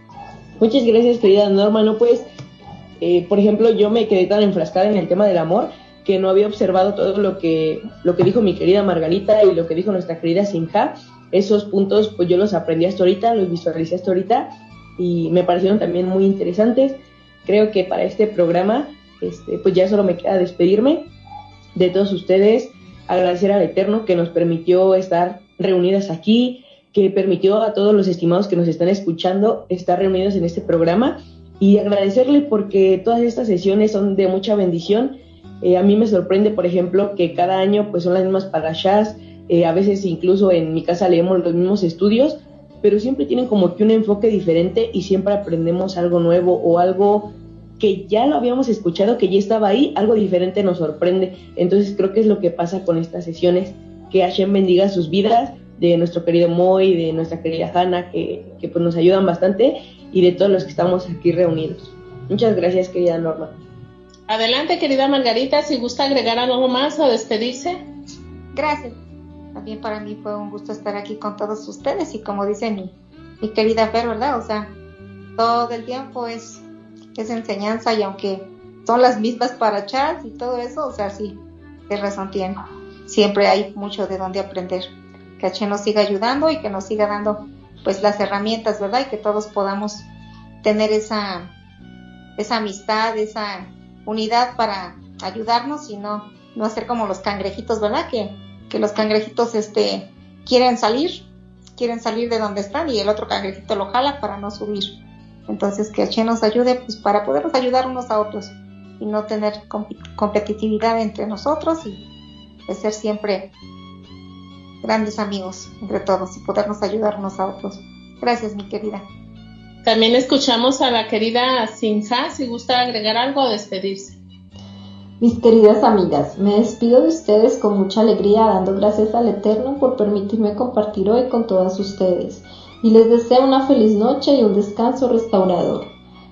Muchas gracias, querida Norma. No, pues, eh, por ejemplo, yo me quedé tan enfrascada en el tema del amor que no había observado todo lo que, lo que dijo mi querida Margarita y lo que dijo nuestra querida Simha. Esos puntos pues yo los aprendí hasta ahorita, los visualicé hasta ahorita y me parecieron también muy interesantes. Creo que para este programa este, pues ya solo me queda despedirme de todos ustedes, agradecer al Eterno que nos permitió estar reunidas aquí, que permitió a todos los estimados que nos están escuchando estar reunidos en este programa, y agradecerle porque todas estas sesiones son de mucha bendición. Eh, a mí me sorprende, por ejemplo, que cada año pues son las mismas parashás, eh, a veces incluso en mi casa leemos los mismos estudios, pero siempre tienen como que un enfoque diferente y siempre aprendemos algo nuevo o algo que ya lo habíamos escuchado, que ya estaba ahí, algo diferente nos sorprende. Entonces creo que es lo que pasa con estas sesiones, que Hashem bendiga sus vidas, de nuestro querido Moy, de nuestra querida Hanna, que, que pues nos ayudan bastante, y de todos los que estamos aquí reunidos. Muchas gracias, querida Norma. Adelante, querida Margarita, si gusta agregar algo más o despedirse. Gracias. También para mí fue un gusto estar aquí con todos ustedes y como dice mi, mi querida Fer, ¿verdad? O sea, todo el tiempo es, es enseñanza, y aunque son las mismas parashás y todo eso, o sea, sí, qué razón tiene. Siempre hay mucho de donde aprender. Que Hashem nos siga ayudando y que nos siga dando pues las herramientas, ¿verdad? Y que todos podamos tener esa, esa amistad, esa unidad para ayudarnos y no, no hacer como los cangrejitos, ¿verdad? Que, que los cangrejitos este, quieren salir, quieren salir de donde están y el otro cangrejito lo jala para no subir. Entonces que Hashem nos ayude pues para podernos ayudar unos a otros y no tener comp- competitividad entre nosotros, y de ser siempre grandes amigos entre todos y podernos ayudar unos a otros. Gracias, mi querida. También escuchamos a la querida Simha, si gusta agregar algo o despedirse. Mis queridas amigas, me despido de ustedes con mucha alegría, dando gracias al Eterno por permitirme compartir hoy con todas ustedes, y les deseo una feliz noche y un descanso restaurador.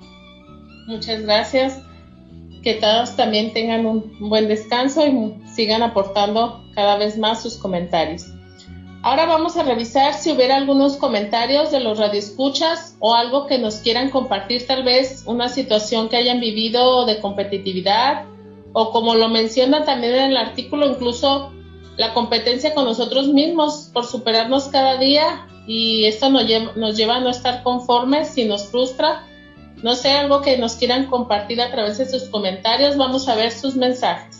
Muchas gracias, que todos también tengan un buen descanso y sigan aportando cada vez más sus comentarios. Ahora vamos a revisar si hubiera algunos comentarios de los radioescuchas o algo que nos quieran compartir, tal vez una situación que hayan vivido de competitividad, o como lo menciona también en el artículo, incluso la competencia con nosotros mismos por superarnos cada día, y esto nos lleva, nos lleva a no estar conformes y nos frustra. No sé, algo que nos quieran compartir a través de sus comentarios. Vamos a ver sus mensajes.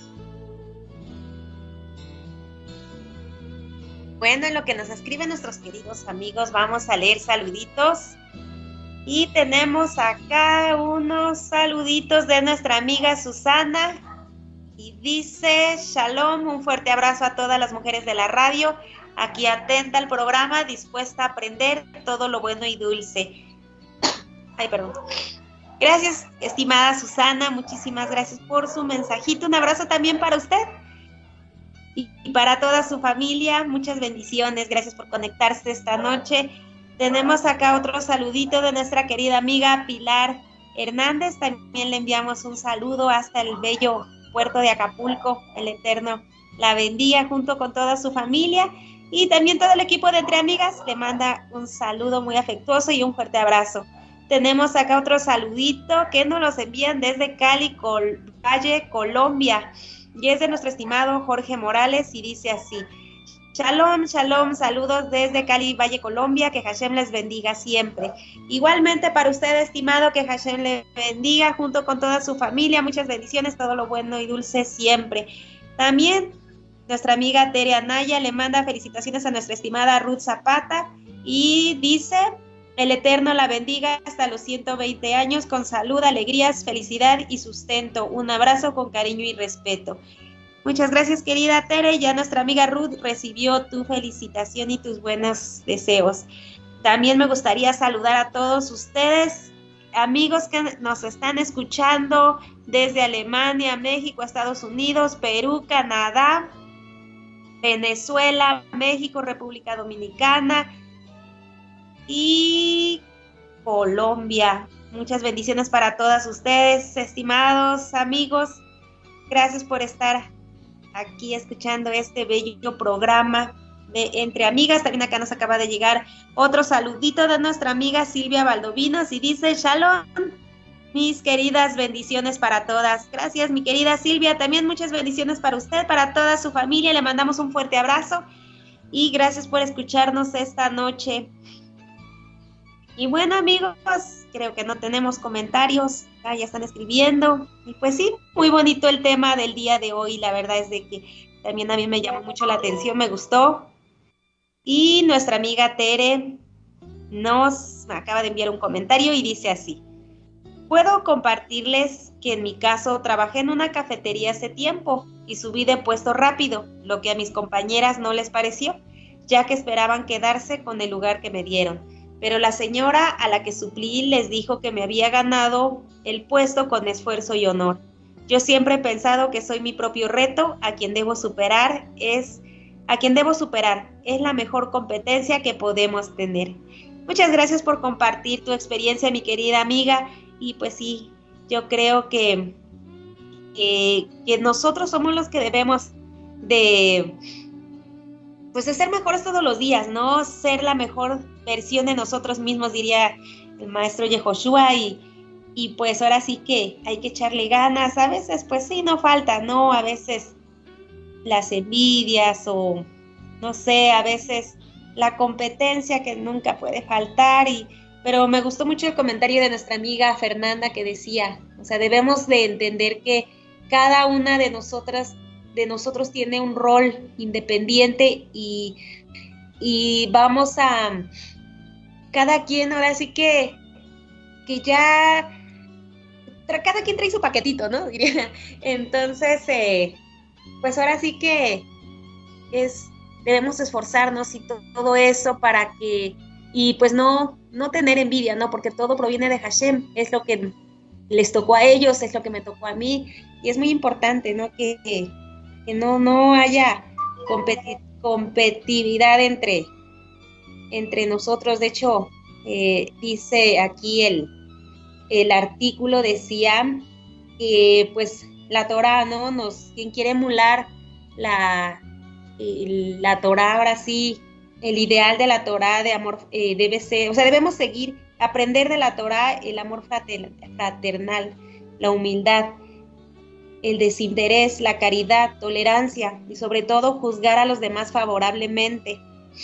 Bueno, en lo que nos escriben nuestros queridos amigos, vamos a leer saluditos. Y tenemos acá unos saluditos de nuestra amiga Susana. Y dice, Shalom, un fuerte abrazo a todas las mujeres de la radio. Aquí atenta al programa, dispuesta a aprender todo lo bueno y dulce. Ay, perdón. Gracias, estimada Susana. Muchísimas gracias por su mensajito. Un abrazo también para usted. Y para toda su familia, muchas bendiciones. Gracias por conectarse esta noche. Tenemos acá otro saludito de nuestra querida amiga Pilar Hernández. También le enviamos un saludo hasta el bello puerto de Acapulco. El Eterno la bendiga junto con toda su familia. Y también todo el equipo de Entre Amigas le manda un saludo muy afectuoso y un fuerte abrazo. Tenemos acá otro saludito que nos los envían desde Cali, Col- Valle, Colombia. Y es de nuestro estimado Jorge Morales y dice así: Shalom, shalom, saludos desde Cali, Valle, Colombia, que Hashem les bendiga siempre. Igualmente para usted, estimado, que Hashem le bendiga junto con toda su familia, muchas bendiciones, todo lo bueno y dulce siempre. También nuestra amiga Tere Anaya le manda felicitaciones a nuestra estimada Ruth Zapata y dice: el Eterno la bendiga hasta los ciento veinte años con salud, alegrías, felicidad y sustento. Un abrazo con cariño y respeto. Muchas gracias, querida Tere. Ya nuestra amiga Ruth recibió tu felicitación y tus buenos deseos. También me gustaría saludar a todos ustedes, amigos que nos están escuchando desde Alemania, México, Estados Unidos, Perú, Canadá, Venezuela, México, República Dominicana y Colombia. Muchas bendiciones para todas ustedes, estimados amigos. Gracias por estar aquí escuchando este bello programa de Entre Amigas. También acá nos acaba de llegar otro saludito de nuestra amiga Silvia Valdovinos y dice: Shalom, mis queridas, bendiciones para todas. Gracias, mi querida Silvia. También muchas bendiciones para usted, para toda su familia. Le mandamos un fuerte abrazo y gracias por escucharnos esta noche. Y bueno, amigos, creo que no tenemos comentarios. Ah, ya están escribiendo. Y pues sí, muy bonito el tema del día de hoy. La verdad es de que también a mí me llamó mucho la atención, me gustó. Y nuestra amiga Tere nos acaba de enviar un comentario y dice así: puedo compartirles que en mi caso trabajé en una cafetería hace tiempo y subí de puesto rápido, lo que a mis compañeras no les pareció, ya que esperaban quedarse con el lugar que me dieron. Pero la señora a la que suplí les dijo que me había ganado el puesto con esfuerzo y honor. Yo siempre he pensado que soy mi propio reto, a quien debo superar es a quien debo superar. Es la mejor competencia que podemos tener. Muchas gracias por compartir tu experiencia, mi querida amiga. Y pues sí, yo creo que, que, que nosotros somos los que debemos de, pues de ser mejores todos los días, ¿no? Ser la mejor versión de nosotros mismos, diría el maestro Yehoshua, y, y pues ahora sí que hay que echarle ganas. A veces pues sí, no falta, ¿no? A veces las envidias o no sé, a veces la competencia que nunca puede faltar, y pero me gustó mucho el comentario de nuestra amiga Fernanda que decía, o sea, debemos de entender que cada una de nosotras, de nosotros tiene un rol independiente y, y vamos a, cada quien ahora sí que, que ya, cada quien trae su paquetito, ¿no? Diría. Entonces, eh, pues ahora sí que es, debemos esforzarnos y to- todo eso para que, y pues no, no tener envidia, ¿no? Porque todo proviene de Hashem, es lo que les tocó a ellos, es lo que me tocó a mí, y es muy importante, ¿no? Que, que, que no, no haya competi- competitividad entre, entre nosotros. De hecho, eh, dice aquí el, el artículo, decía que pues la Torah, ¿no? Nos, quien quiere emular la, el, la Torah, ahora sí, el ideal de la Torah de amor eh, debe ser, o sea, debemos seguir, aprender de la Torah el amor fraternal, la humildad, el desinterés, la caridad, tolerancia y sobre todo juzgar a los demás favorablemente.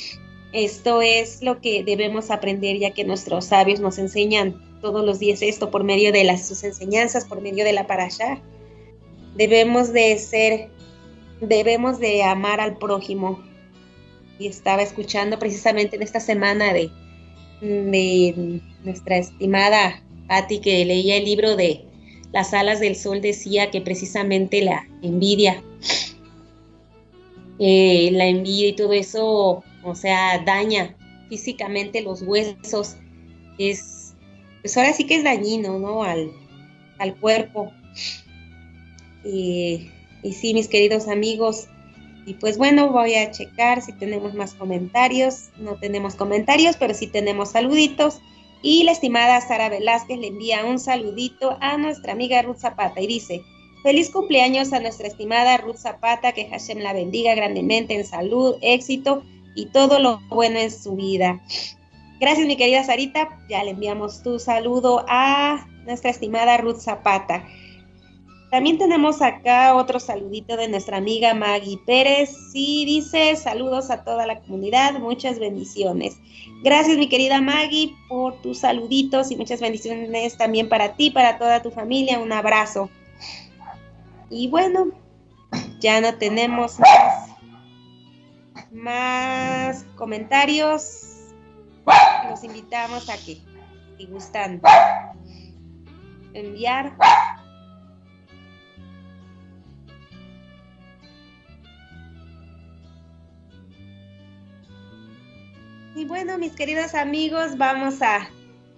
Esto es lo que debemos aprender, ya que nuestros sabios nos enseñan todos los días esto por medio de las, sus enseñanzas, por medio de la parashá. Debemos de ser, debemos de amar al prójimo. Y estaba escuchando precisamente en esta semana de, de nuestra estimada Patti, que leía el libro de Las alas del sol, decía que precisamente la envidia, eh, la envidia y todo eso, o sea, daña físicamente los huesos. Es, pues ahora sí que es dañino, ¿no? Al, al cuerpo. Y, y sí, mis queridos amigos, y pues bueno, voy a checar si tenemos más comentarios. No tenemos comentarios, pero sí tenemos saluditos. Y la estimada Sara Velázquez le envía un saludito a nuestra amiga Ruth Zapata y dice: feliz cumpleaños a nuestra estimada Ruth Zapata, que Hashem la bendiga grandemente en salud, éxito y todo lo bueno en su vida. Gracias, mi querida Sarita, ya le enviamos tu saludo a nuestra estimada Ruth Zapata. También tenemos acá otro saludito de nuestra amiga Maggie Pérez. Sí, dice: saludos a toda la comunidad, muchas bendiciones. Gracias, mi querida Maggie, por tus saluditos y muchas bendiciones también para ti, para toda tu familia. Un abrazo. Y bueno, ya no tenemos más, más comentarios. Los invitamos a que, si gustan enviar. Y bueno, mis queridos amigos, vamos a,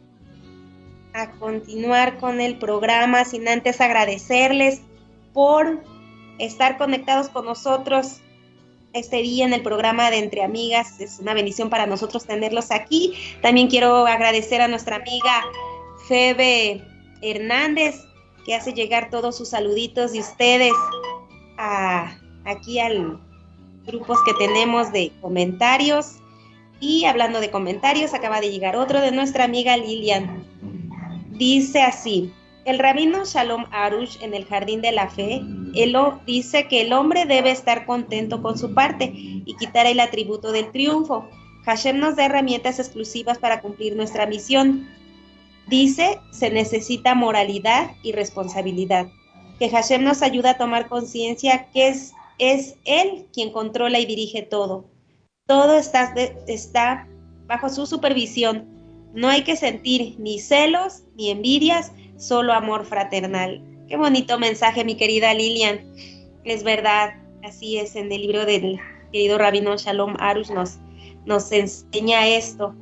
a continuar con el programa, sin antes agradecerles por estar conectados con nosotros este día en el programa de Entre Amigas. Es una bendición para nosotros tenerlos aquí. También quiero agradecer a nuestra amiga Febe Hernández, que hace llegar todos sus saluditos de ustedes a, aquí al grupos que tenemos de comentarios. Y hablando de comentarios, acaba de llegar otro de nuestra amiga Lilian. Dice así: el rabino Shalom Arush, en el Jardín de la Fe, él dice que el hombre debe estar contento con su parte y quitar el atributo del triunfo. Hashem nos da herramientas exclusivas para cumplir nuestra misión. Dice: se necesita moralidad y responsabilidad. Que Hashem nos ayuda a tomar conciencia que es, es Él quien controla y dirige todo. Todo está, de, está bajo su supervisión. No hay que sentir ni celos ni envidias, solo amor fraternal. Qué bonito mensaje, mi querida Lilian. Es verdad, así es, en el libro del querido rabino Shalom Arush nos, nos enseña esto.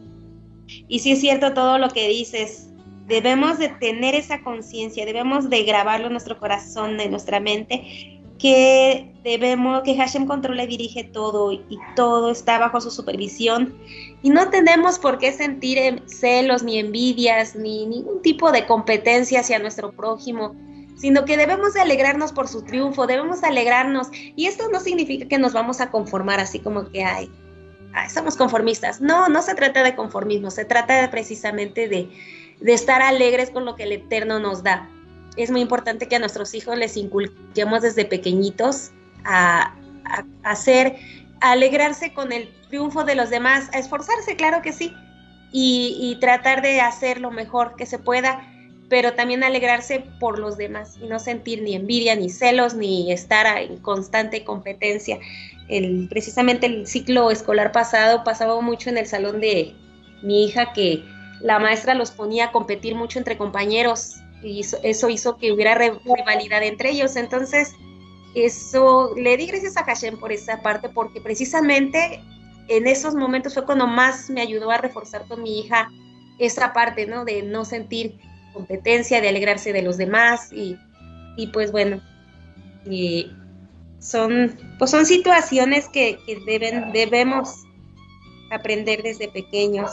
Y sí es cierto todo lo que dices. Debemos de tener esa conciencia, debemos de grabarlo en nuestro corazón, en nuestra mente, que debemos, que Hashem controla y dirige todo, y todo está bajo su supervisión, y no tenemos por qué sentir celos, ni envidias, ni ningún tipo de competencia hacia nuestro prójimo, sino que debemos de alegrarnos por su triunfo, debemos de alegrarnos, y esto no significa que nos vamos a conformar así como que, ay, ay somos conformistas. No, no se trata de conformismo, se trata de, precisamente de, de estar alegres con lo que el Eterno nos da. Es muy importante que a nuestros hijos les inculquemos desde pequeñitos a, a, a hacer, a alegrarse con el triunfo de los demás, a esforzarse, claro que sí, y, y tratar de hacer lo mejor que se pueda, pero también alegrarse por los demás y no sentir ni envidia, ni celos, ni estar en constante competencia. El, precisamente el ciclo escolar pasado pasaba mucho en el salón de mi hija, que la maestra los ponía a competir mucho entre compañeros, y eso, eso hizo que hubiera rivalidad entre ellos. Entonces eso, le di gracias a Hashem por esa parte, porque precisamente en esos momentos fue cuando más me ayudó a reforzar con mi hija esa parte, ¿no? De no sentir competencia, de alegrarse de los demás, y, y pues bueno, y son, pues son situaciones que, que deben, debemos aprender desde pequeños.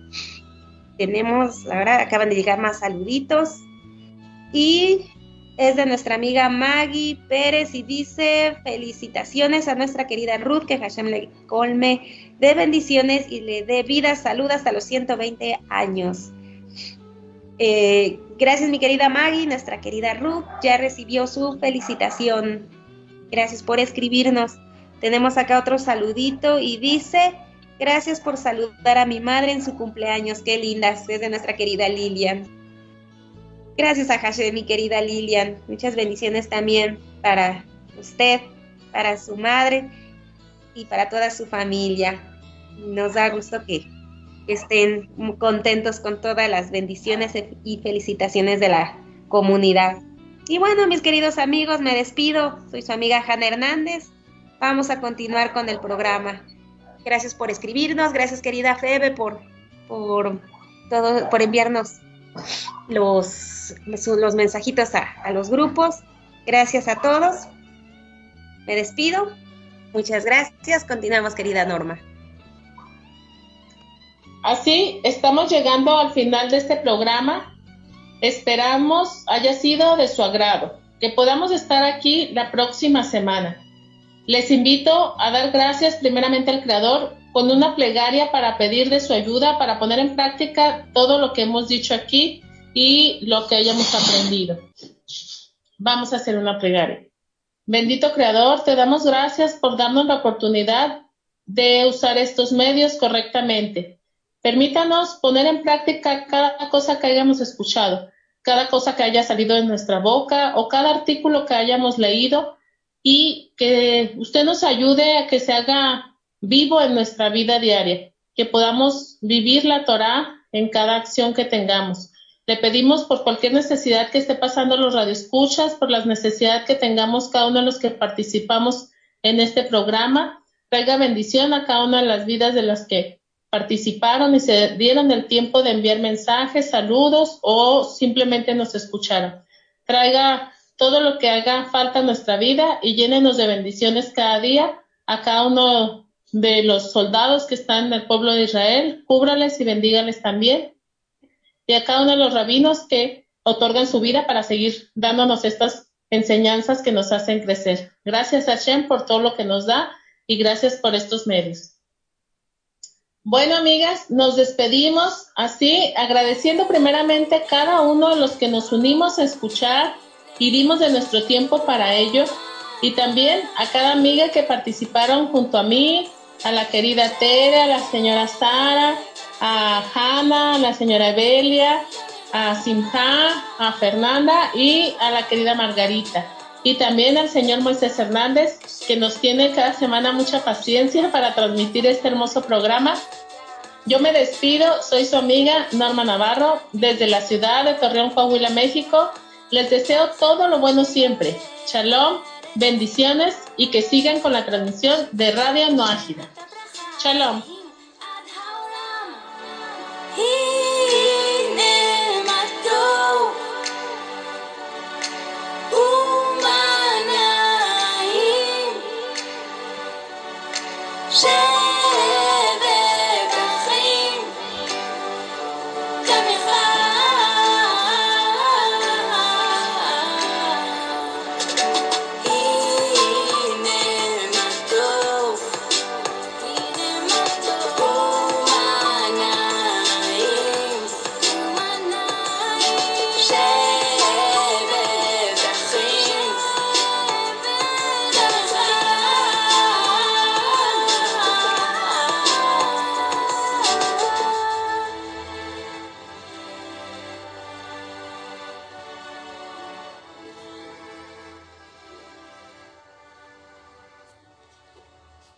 Tenemos, ahora acaban de llegar más saluditos, y es de nuestra amiga Maggie Pérez, y dice: felicitaciones a nuestra querida Ruth, que Hashem le colme de bendiciones y le dé vida, salud hasta los ciento veinte años. Eh, gracias, mi querida Maggie. Nuestra querida Ruth ya recibió su felicitación. Gracias por escribirnos. Tenemos acá otro saludito y dice: gracias por saludar a mi madre en su cumpleaños. Qué linda, es de nuestra querida Lilian. Gracias a Hashem, mi querida Lilian. Muchas bendiciones también para usted, para su madre y para toda su familia. Nos da gusto que, estén contentos con todas las bendiciones y felicitaciones de la comunidad. Y bueno, mis queridos amigos, me despido. Soy su amiga Hanna Hernández. Vamos a continuar con el programa. Gracias por escribirnos, gracias querida Febe por, por, todo, por enviarnos los, los mensajitos a, a los grupos. Gracias a todos. Me despido. Muchas gracias. Continuamos, querida Norma. Así, estamos llegando al final de este programa. Esperamos haya sido de su agrado, que podamos estar aquí la próxima semana. Les invito a dar gracias primeramente al Creador con una plegaria para pedir de su ayuda para poner en práctica todo lo que hemos dicho aquí y lo que hayamos aprendido. Vamos a hacer una plegaria. Bendito Creador, te damos gracias por darnos la oportunidad de usar estos medios correctamente. Permítanos poner en práctica cada cosa que hayamos escuchado, cada cosa que haya salido de nuestra boca o cada artículo que hayamos leído, y que usted nos ayude a que se haga vivo en nuestra vida diaria, que podamos vivir la Torá en cada acción que tengamos. Le pedimos por cualquier necesidad que esté pasando los radioescuchas, por las necesidades que tengamos cada uno de los que participamos en este programa, traiga bendición a cada una de las vidas de las que participaron y se dieron el tiempo de enviar mensajes, saludos o simplemente nos escucharon. Traiga todo lo que haga falta en nuestra vida y llénenos de bendiciones cada día a cada uno de los soldados que están en el pueblo de Israel. Cúbrales y bendígales también. Y a cada uno de los rabinos que otorgan su vida para seguir dándonos estas enseñanzas que nos hacen crecer. Gracias a Hashem por todo lo que nos da y gracias por estos medios. Bueno, amigas, nos despedimos así, agradeciendo primeramente a cada uno de los que nos unimos a escuchar y dimos de nuestro tiempo para ello, y también a cada amiga que participaron junto a mí, a la querida Tere, a la señora Sara, a Hanna, a la señora Evelia, a Simha, a Fernanda y a la querida Margarita, y también al señor Moisés Hernández, que nos tiene cada semana mucha paciencia para transmitir este hermoso programa. Yo me despido, soy su amiga Norma Navarro, desde la ciudad de Torreón, Coahuila, México. Les deseo todo lo bueno siempre. Shalom, bendiciones y que sigan con la transmisión de Radio Noágida. Shalom. He